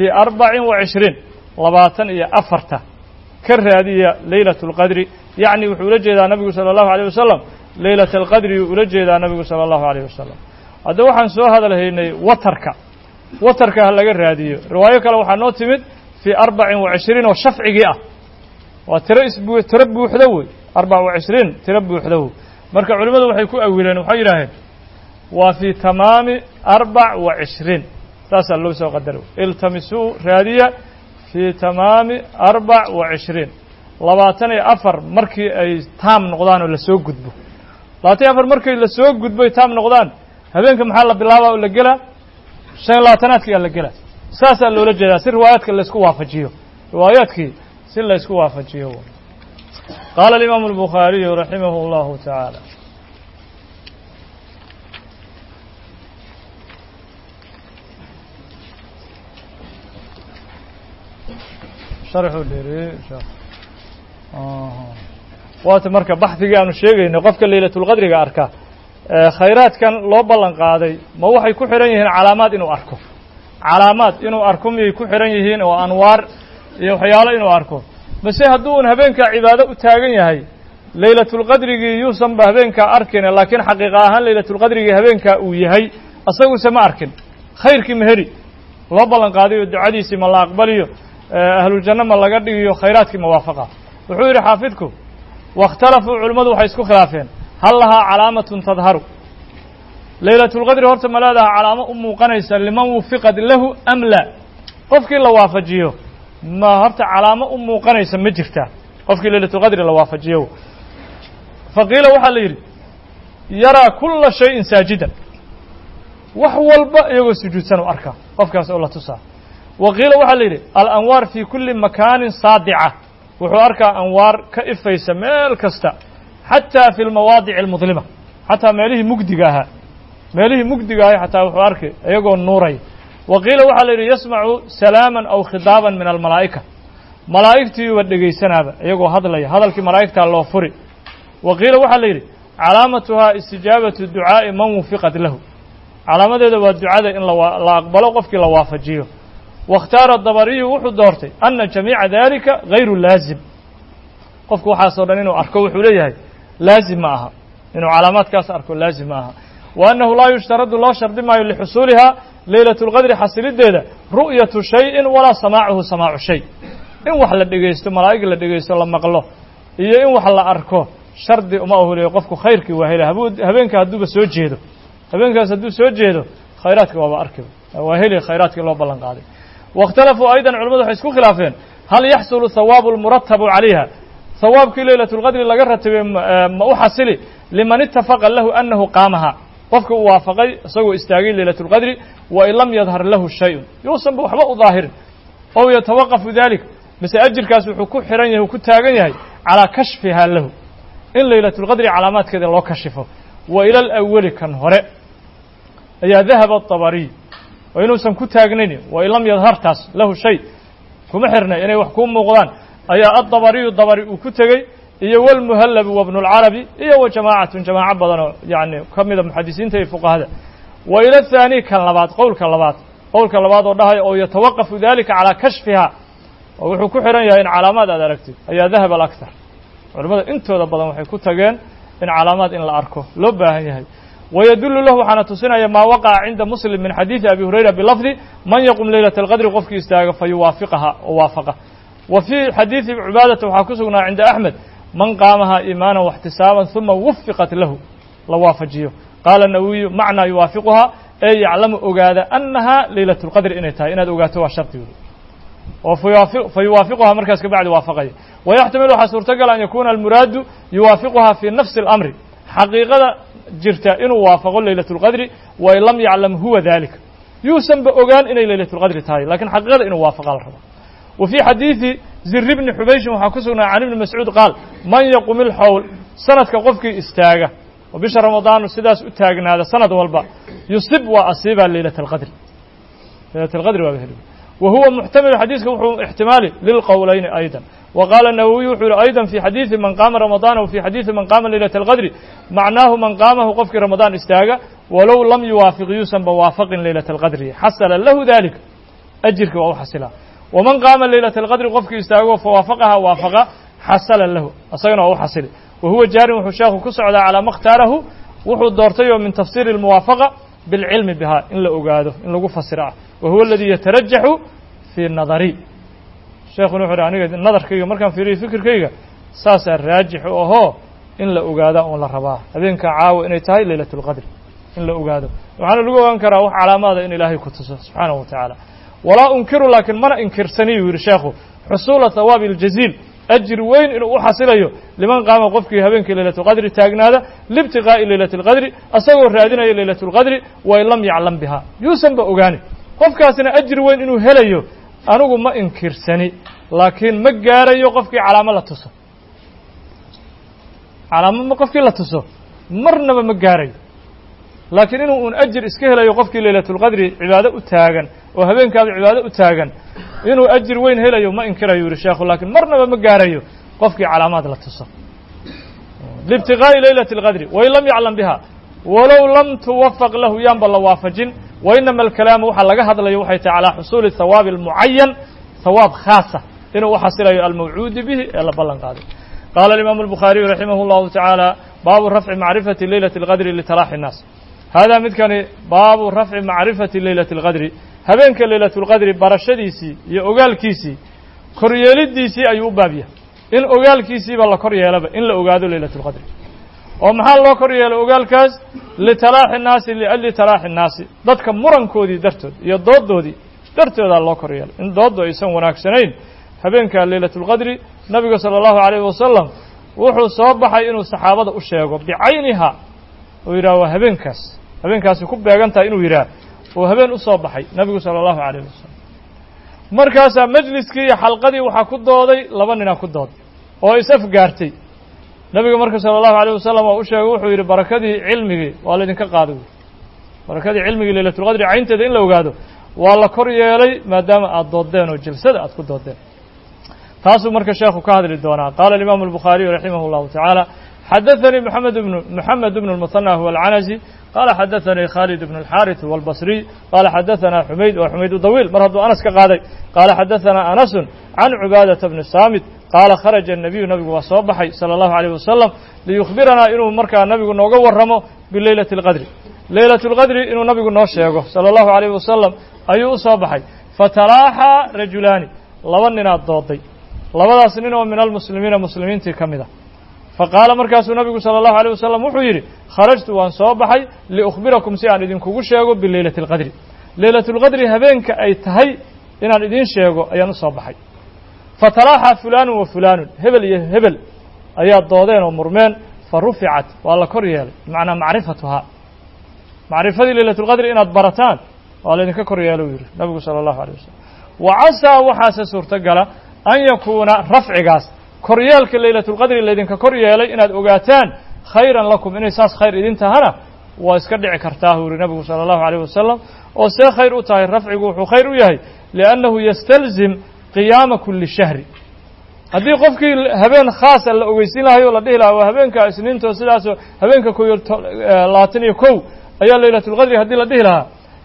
24 كالرادية ليلة القدر يعني وحول جيدا النبي صلى الله عليه وسلم ليلة القدر وحول جيدا النبي صلى الله عليه وسلم هذا وحن سو هذا لهيني وترك هلا الرادية رواية لو حنوتمد في 24 وشفع جاء وتربي وحدوي 24 تربي وحدوي مركع علماء وحي كو أولين وحيرهن وفي تمام 24 تسأل الله سو قدروا التمسوا رادية في تمام 24 24 markii ay taam noqdaan oo la soo gudbo 24 markii la soo gudbo ay taam noqdaan habeenka maxaa la bilaabaa oo la gala 25aadkii la gala saasa loola jeedaa si riwaayadka la isku waafajiyo riwaayadkii si la isku waafajiyo قال الإمام البخاري رحمه الله تعالى شرحوا لي وقت marka baxtiga aanu sheegayno qofka leeylatul qadriga arka khayraad kan loo ballan qaaday ma waxay ku xiran yihiin calaamad inuu arko miyay ku xiran yihiin oo anwaar iyo waxyaalo inuu arko base hadduu habeenka cibaado u taagan yahay leeylatul qadrigi yuusan habeenka arkin laakiin xaqiiqa ahaan leeylatul qadrigi habeenka uu yahay asagu sama arkin khayrkii maheri loo ballan qaaday ducadiisi ma la aqbaliyo أهل الجنة ما لقدي خيراتك موافقة وحور حافظكم واختلفوا علماء وحيسكوا خلافين هل لها علامة تظهر ليلة القدر هرت ما لها علامة قنيسة لمن وفقت له أم لا قفك الله وافجيه ما هرت علامة قنيسة مجرته قفك ليلة القدر الله وافجيه فقيل وحليل يرى كل شيء ساجدا وحو الباء يقول سجود سنة أركا قفك أسأل الله تسعى وقيل وحليل الأنوار في كل مكان صادعة وحوارك أنوار كإفي سميل كستا حتى في المواضع المظلمة حتى ماليه مقدقها حتى وحوارك يقول النوري وقيل وحليل يسمع سلاما أو خطابا من الملائكة ملائكتي ودقي سنابا يقول هذا الكي ملائكة الله فري وقيل وحليل علامتها استجابة الدعاء من وفقت له علامة هذا الدعاء إن لا أقبله قفك لا وافجيه واختار الضبري وحو دورتي أن جميع ذلك غير لازم قفك وحاصر إنه أركو حوليه لازم معها إنه علامات كاس أركو لازم معها وأنه لا يشترط الله شرط ما لحصولها ليلة القدر حصل الديدة رؤية شيء ولا سماع شيء إن وحل الدقيست ملايق الدقيست لما قال له إيه إن وحل أركو شرط ما هو ليقفك خيرك وهيله هبينك هدوب سوجيده هبينك هدوب سوجيده خيراتك وابا أركب وهيله خيراتك الله بلن قاضي واختلفوا أيضا علماء حيسكوا خلافين هل يحصل الثواب المرتب عليها ثواب كي ليلة القدر لقرت ما أحصل لمن اتفق له أنه قامها قفك وافقي سوى استاغي ليلة القدر وإن لم يظهر له شيء يوصل بوحباء ظاهر أو يتوقف ذلك بس أجل كاسو حكو حرانيه وكتاغيه على كشفها له إن ليلة القدر علامات كذا الله كشفه وإلى الأول كان هراء أي ذهب الطبري وإنه سنكو تاغنيني وإن لم يظهر تاس له شيء كما حرنا إنه وحكوم مغضان أي الضبري وكتاغي إيه والمهلب وابن العربي إيه جماعة بدنا يعني كم إذا محدثين تي فوق هذا وإلى الثاني كان لبعض قول كان لبعض qowlka labaad oo dhahay oo yatawaqafu dalika calaa kashfiha oo wuxuu ku xihan yahay in calaamaad aad aragtid ayaa dahab alakthar culimmada intooda badan waxay ku tageen in calaamaad in la arko loo baahan yahay wayadullu lahu waxaana tusinaya maa waqaca cinda muslim min xadiidi abi hurayra bilafdi man yaqum leylata alqadri qofkii istaaga fayuwaafiqaha oo waafaqa wa fii xadiidi cibaadata waxaa ku sugnaa cinda axmed man qaamaha iimaanan واxtisaaban ثuma wufiqat lahu la waafajiyo qaala nawiyu macnaa yuwaafiquhaa ee yaclamu ogaada annaha laylaة اlqadri inay tahay inaad ogaato waa shardi oo fayuwaafiquhaa markaas kabacdi waafaqaya wayaxtamil waxaa suurtagal an yakuna almuraadu yuwaafiquhaa fii nafsi اlamri xaqiiqada jirta inuu waafaqo laylaة اlqadri wain lam yaclam huwa dalika yuusanba ogaan inay laylaة اlqadri tahay lakiin xaqiiqada inuu waafaqa la rabo wa fii xadiidi zir bni xubayshin waxaa ku sugnaa can ibni mascuud qaal man yaqum ilxowl sanadka qofkii istaaga oo bisha ramadaanu sidaas u taagnaada sanad walba yusib waa asiibaa laylaة اlqadri laylaة اlqadri waaba heli wa huwa muxtamil xadiiska wuxuu ixtimaali lilqowlayni aydan wa qaala nawowiy wuxuu yihi aydan fi xadiidi man qaama ramadaana wa fi xadiidi man qaama laylaة اlqadri macnaahu man qaamahu qofkii ramadaan istaaga walow lam yuwaafiq yuusanba waafaqin laylaة اlqadri xasala lahu dalika ajirka waa u xasilaa وman qaama laylaة اlqadri qofkii istaago fawaafaqaha waafaqa xasala lahu asagana waa u xasili wa huwa jaarin wuxuu sheekhu ku socdaa calaa ma اkhtaarahu wuxuu doortay oo min tafsiiri اlmuwaafaqa biاlcilmi bihaa in la ogaado in lagu fasiro ah wa huwa aladii yatarajaxu fii nadari sheekuna wuxu uhi aniga nadarkayga markaan fiiriyo fikirkayga saasaa raajix u ahoo in la ogaada oon la rabaa habeenka caawa inay tahay laylaة اlqadri in la ogaado waxaana lagu ogaan karaa wax calaamaada in ilaahay ku tuso subxaanahu wa tacaala walaa unkiru laakiin mana inkirsaniy uu yidhi sheekhu xusuula hawaabi aljaziil ajir weyn inuu u xasilayo liman qaama qofkii habeenkii laylaة اlqadri taagnaada liibtiqaa'i laylaة اlqadri asagoo raadinaya laylaة اlqadri wain lam yaclam biha yuusanba ogaanin qofkaasina ajir weyn inuu helayo anigu ma inkirsani laakiin ma gaarayo qofkii calaamo la tuso calaamo qofkii la tuso marnaba ma gaarayo laakiin inuu un ajir iska helayo qofkii laylaة اlqadri cibaado u taagan oo habeenkaada cibaado u taagan inuu ajir weyn helayo ma inkirayo yihi sheekhu laakiin marnaba ma gaarayo qofkii calaamaad la tuso liibtiqaa'i laylaة اlqadri wain lam yaclam biha walow lam tuwafaq lahu yaanba la waafajin wainama alkalaamu waxaa laga hadlayo waxay tahay calaa xusuuli hawaabi اlmucayan hawaab khaasa inuu u xasilayo almawcuudi bihi ee la ballan qaaday qaala alimaamu الbukhaariyu raximah اllahu tacaala baabu rafci macrifati laylaة اlqadri litalaaxi الnaas haadaa midkani baabu rafci macrifati laylaة اlqadri habeenka laylaة اlqadri barashadiisii iyo ogaalkiisii koryeelidiisii ayuu u baab yahay in ogaalkiisiiba la kor yeelaba in la ogaado laylaة اlqadri oo maxaa loo kor yeelay ogaalkaas litalaaxi الnaasi liأjli talaaxi الnaasi dadka murankoodii dartood iyo dooddoodii dartoodaa loo kor yeelay in dooddu aysan wanaagsanayn habeenka laylaة اlqadri nabiga salى الlahu عalayه wasalam wuxuu soo baxay inuu saxaabada u sheego bicayniha uu yidhah waa habeenkaasi ku beegan tahay inuu yidhaah oo habeen u soo baxay nabigu salى الlahu عalayه wasalam markaasaa majliskii iyo xalqadii waxaa ku dooday laba ninaa ku dooday oo is-afgaartay nabiga marka salى الlahu عalيه wasalam waa u sheegay wuxuu yidhi barakadii cilmigii waa laydinka qaaday barakadii cilmigii laylaة اlqadri caynteeda in la ogaado waa la kor yeelay maadaama aad doodeen oo jalsada aad ku doodeen taasuu marka sheekhu ka hadli doonaa qaala الimaamu الbukhaariyu raximah الlahu taعaalى xadaثnii محamed بن المثنى هو العنزي qala xadaثnii khالد بن الxاriث والبصري qala xadaثna xumayd waa xumayd dawiil mar hadduu anas ka qaaday qala xadaثna أنس عan cubاadaةa بن الsamit qaala kharaجa النabiyu nabigu waa soo baxay salى الlahu عalيه wasalam liyukhbiranaa inuu markaa nabigu nooga warramo bilaylaة الqadri laylaة الqadri inuu nabigu noo sheego salى الlahu عalيه wasalam ayuu u soo baxay fatalaaxaa rajulaani laba ninaad dooday labadaas nin oo min almuslimiina muslimiintii ka mid a faqaala markaasuu nabigu salى الlahu عalيه wasalam wuxuu yidhi kharajtu waan soo baxay liukhbirakum si aan idinkugu sheego bilaylaةi اlqadri laylaة اlqadri habeenka ay tahay inaan idiin sheego ayaan u soo baxay fatalaaxaa fulaanu wa fulaanu hebel iyo hebel ayaa doodeen oo murmeen faruficat waa la kor yeelay bimacnaa macrifatuhaa macrifadii laylaة اlqadri inaad barataan waa laydinka kor yeelo u yidhi nabigu salى الlahu عalيه wasalam wa casaa waxaase suurtogala an yakuuna rafcigaas koryeelka laylaة اlqadri laydinka kor yeelay inaad ogaataan khayran lakum inay saas khayr idin tahana waa iska dhici kartaa uu yihi nabigu salى الlahu عalيه wasalam oo see khayr u tahay rafcigu wuxuu khayr u yahay liأnnahu yastalzim qiyaama kuli shahri haddii qofkii habeen khaasa la ogeysiin lahayo o la dhihi lahaa waa habeenka isniinto sidaasoo habeenka 21 ayaa laylaة اlqadri haddii la dhihi lahaa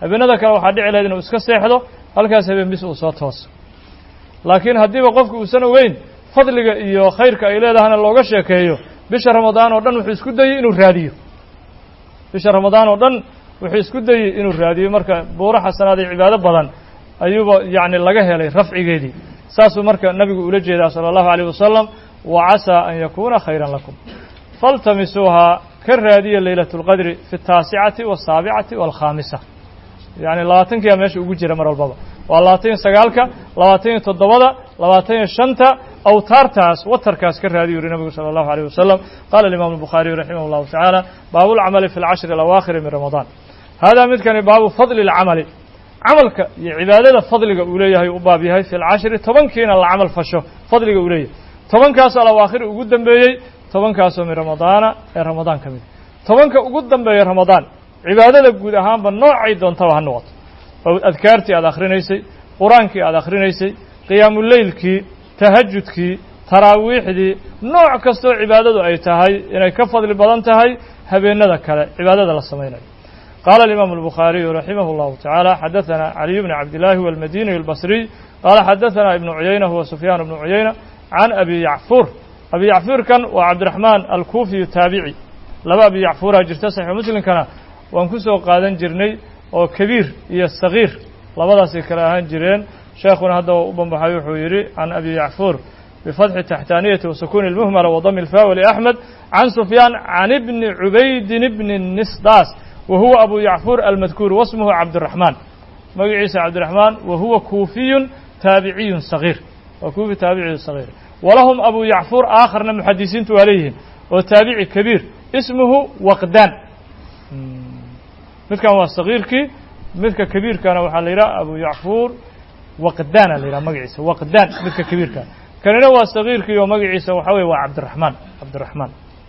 habeenada kale waxaa dhici lahayd inuu iska seexdo halkaas habeen bis uu soo tooso laakiin haddiiba qofku uusan ogeyn fadliga iyo khayrka ay leedahana looga sheekeeyo bisha ramadaan oo dhan wuxuu isku dayey inuu raadiyo bisha ramadaan oo dhan wuxuu isku dayey inuu raadiyo marka buuro xasanaad iyo cibaado badan ayuuba yacni laga helay rafcigeedii saasuu marka nabigu ula jeedaa sala allahu alayh wasalam wa casaa an yakuuna khayran lakum faltamisuuhaa ka raadiya laylat اlqadri fi الtaasicati والsaabicati والkhaamisa yacni labaatankiiba meesha ugu jira mar walbaba waa 29ka 27da 25ta awtaartaas watarkaas ka raadiyu yuri nabigu salى الlahu عalيه wasalam qala الimam الbukhaariyu raximah الlahu taعaalى baabu اlcamali fi اlcashri اlawaakhiri min ramadaan hada midkani baabu fadli اlcamali camalka iyo cibaadada fadliga uu leeyahay u baab yahay fi اlcashri tobankiina la camal fasho fadliga uu leeyahay tobankaas alawaakhiri ugu dambeeyey tobankaasoo min ramadaana ee ramadaan ka mid tobanka ugu dambeeya ramadaan cibaadada guud ahaanba noocay doontaba ha noqoto oo adkaartii aad akhrinaysay qur-aankii aad akhrinaysay qiyaamuleylkii tahajudkii taraawiixdii nooc kastoo cibaadadu ay tahay inay ka fadli badan tahay habeenada kale cibaadada la samaynayo qaala alimaamu albukhaariyu raximah اllahu tacaala xadaثana caliy bni cabdillaahi walmadiniy albasriy qaala xadaثana ibnu cuyayna huwa sufyaan ibnu cuyayna can abi yacfuur abi yacfuurkan waa cabdiraxmaan alkuufiyu taabici laba abi yacfuuraa jirta saxiixu muslimkana waan ku soo qaadan jirnay oo kabiir iyo sagiir labadaasay kale ahaan jireen sheekhuna hadda u banbaxay wuxuu yidhi can abi yacfuur bifatxi taxtaaniyati wasukuuni اlmuhmala wadami اlfaa liaxmed can sufyaan can ibni cubaydin ibni nisdaas wa huwa abu yacfuur almadkuur wasmuhu cabdiraxmaan magaciisa cabdiraxmaan wa huwa kuufiyun taabiciyun sagiir waa kuufi taabiciyu sagiir walahum abu yacfuur aakharna muxadisiintu waa leeyihiin oo taabici kabiir ismuhu waqdaan midkan waa sagiirkii midka kabiirkana waxaa la yidhaha abu yacfuur waqdaana la yidhaha magaciisa waqdaan midka kabiirka kanina waa sagiirkii oo magaciisa waxaa weye waa cabdiraxmaan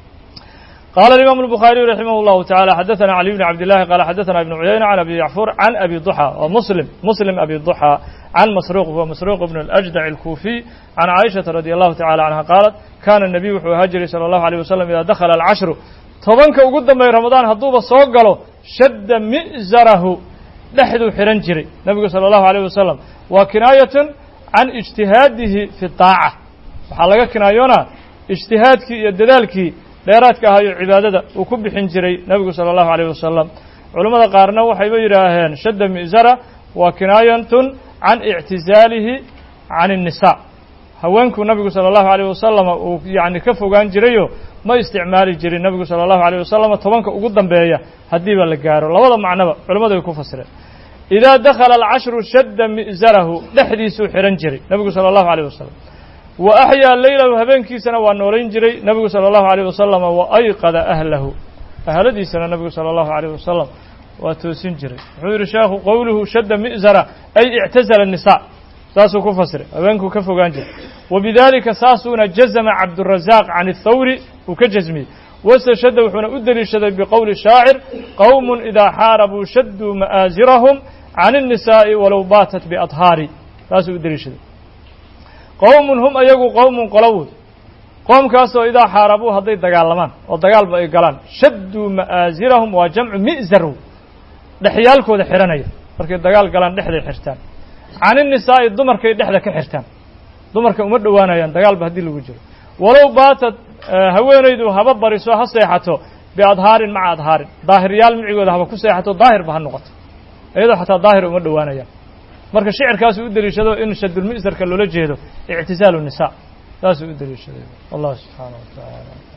qaala الimam الbukhaariyu raximah اllahu taعalى xadaثana caliy bni cabdillahi qaala xadaثana ibnu cuyayna can abi yacfuur can abi duxى oo muslim abi duxى can masruuq huwa masruuq bn اlأjdac الkuufiy can caaishaةa radi allahu tacala canha qaalat kana الnabiy wuxuu ahaa jiray salى اllahu عalيه wasalam ida dakhala alcashru tobanka ugu dambeeya ramadaan hadduuba soo galo shadda mi'zarahu dhexduu xihan jiray nebigu salى اllahu عalيه wasalam waa kinaayatun can ijtihaadihi fi طaaca waxaa laga kinaayoonaa ijtihaadkii iyo dadaalkii dheeraadka ahayo cibaadada uu ku bixin jiray nebigu salى الlahu عalيه wasalam culammada qaarna waxayba yidhaaheen shadda mi'zara waa kinaayatun can ictizaalihi can الnisaa haweenkuu nabigu salى الlahu عalيه wasalam uu yacni ka fogaan jirayo ma isticmaali jirin nebigu salى الlahu عalيه wasalam tobanka ugu dambeeya haddiiba la gaaro labada macnoba culamadu way ku fasireen idaa dakhala alcashru shadda mi'zarahu dhexdiisuu xihan jiray nebigu salى الlahu عalيه wasalam wa axyaa leylahu habeenkiisana waa noolayn jiray nebigu salى الlahu عalيه wasalam wa ayqada ahlahu ahladiisana nebigu salى الlahu عalيه wasalam waa toosin jiray wuxuu yidhi sheekhu qowluhu shadda mi'zara ay ictazala الnisaa saasuu ku fasiray habeenkuu ka fogaan jiray wabidalika saasuuna jazama cabdurazaaq can الthawri uu ka jasmiyey wastashadda wuxuuna u deliishaday biqowli shaacir qowm idaa xaarabuu shadduu ma'aasirahum can الnisaa'i walow baatat biadhaari saasuu u deliishaday qowmun hum ayagu qowmun qolowood qoomkaasoo idaa xaarabuu hadday dagaalamaan oo dagaalba ay galaan shadduu ma'aasirahum waa jamcu mi'zar dhexyaalkooda xihanaya markay dagaal galaan dhexday xirtaan can الnisaa'i dumarkay dhexda ka xirtaan dumarka uma dhowaanayaan dagaalba haddii lagu jiro walow baatad haweenaydu haba bariso ha seexato biadhaarin maca adhaarin daahiryaal micigooda haba ku seexato daahirba ha noqoto iyadoo xataa daahir uma dhowaanayaan marka shicirkaasuu u deliishado in shadulmi'sarka loola jeedo ictizaalu الnisaa saasuu u deliishaday wallahu subxaanaه wa taعala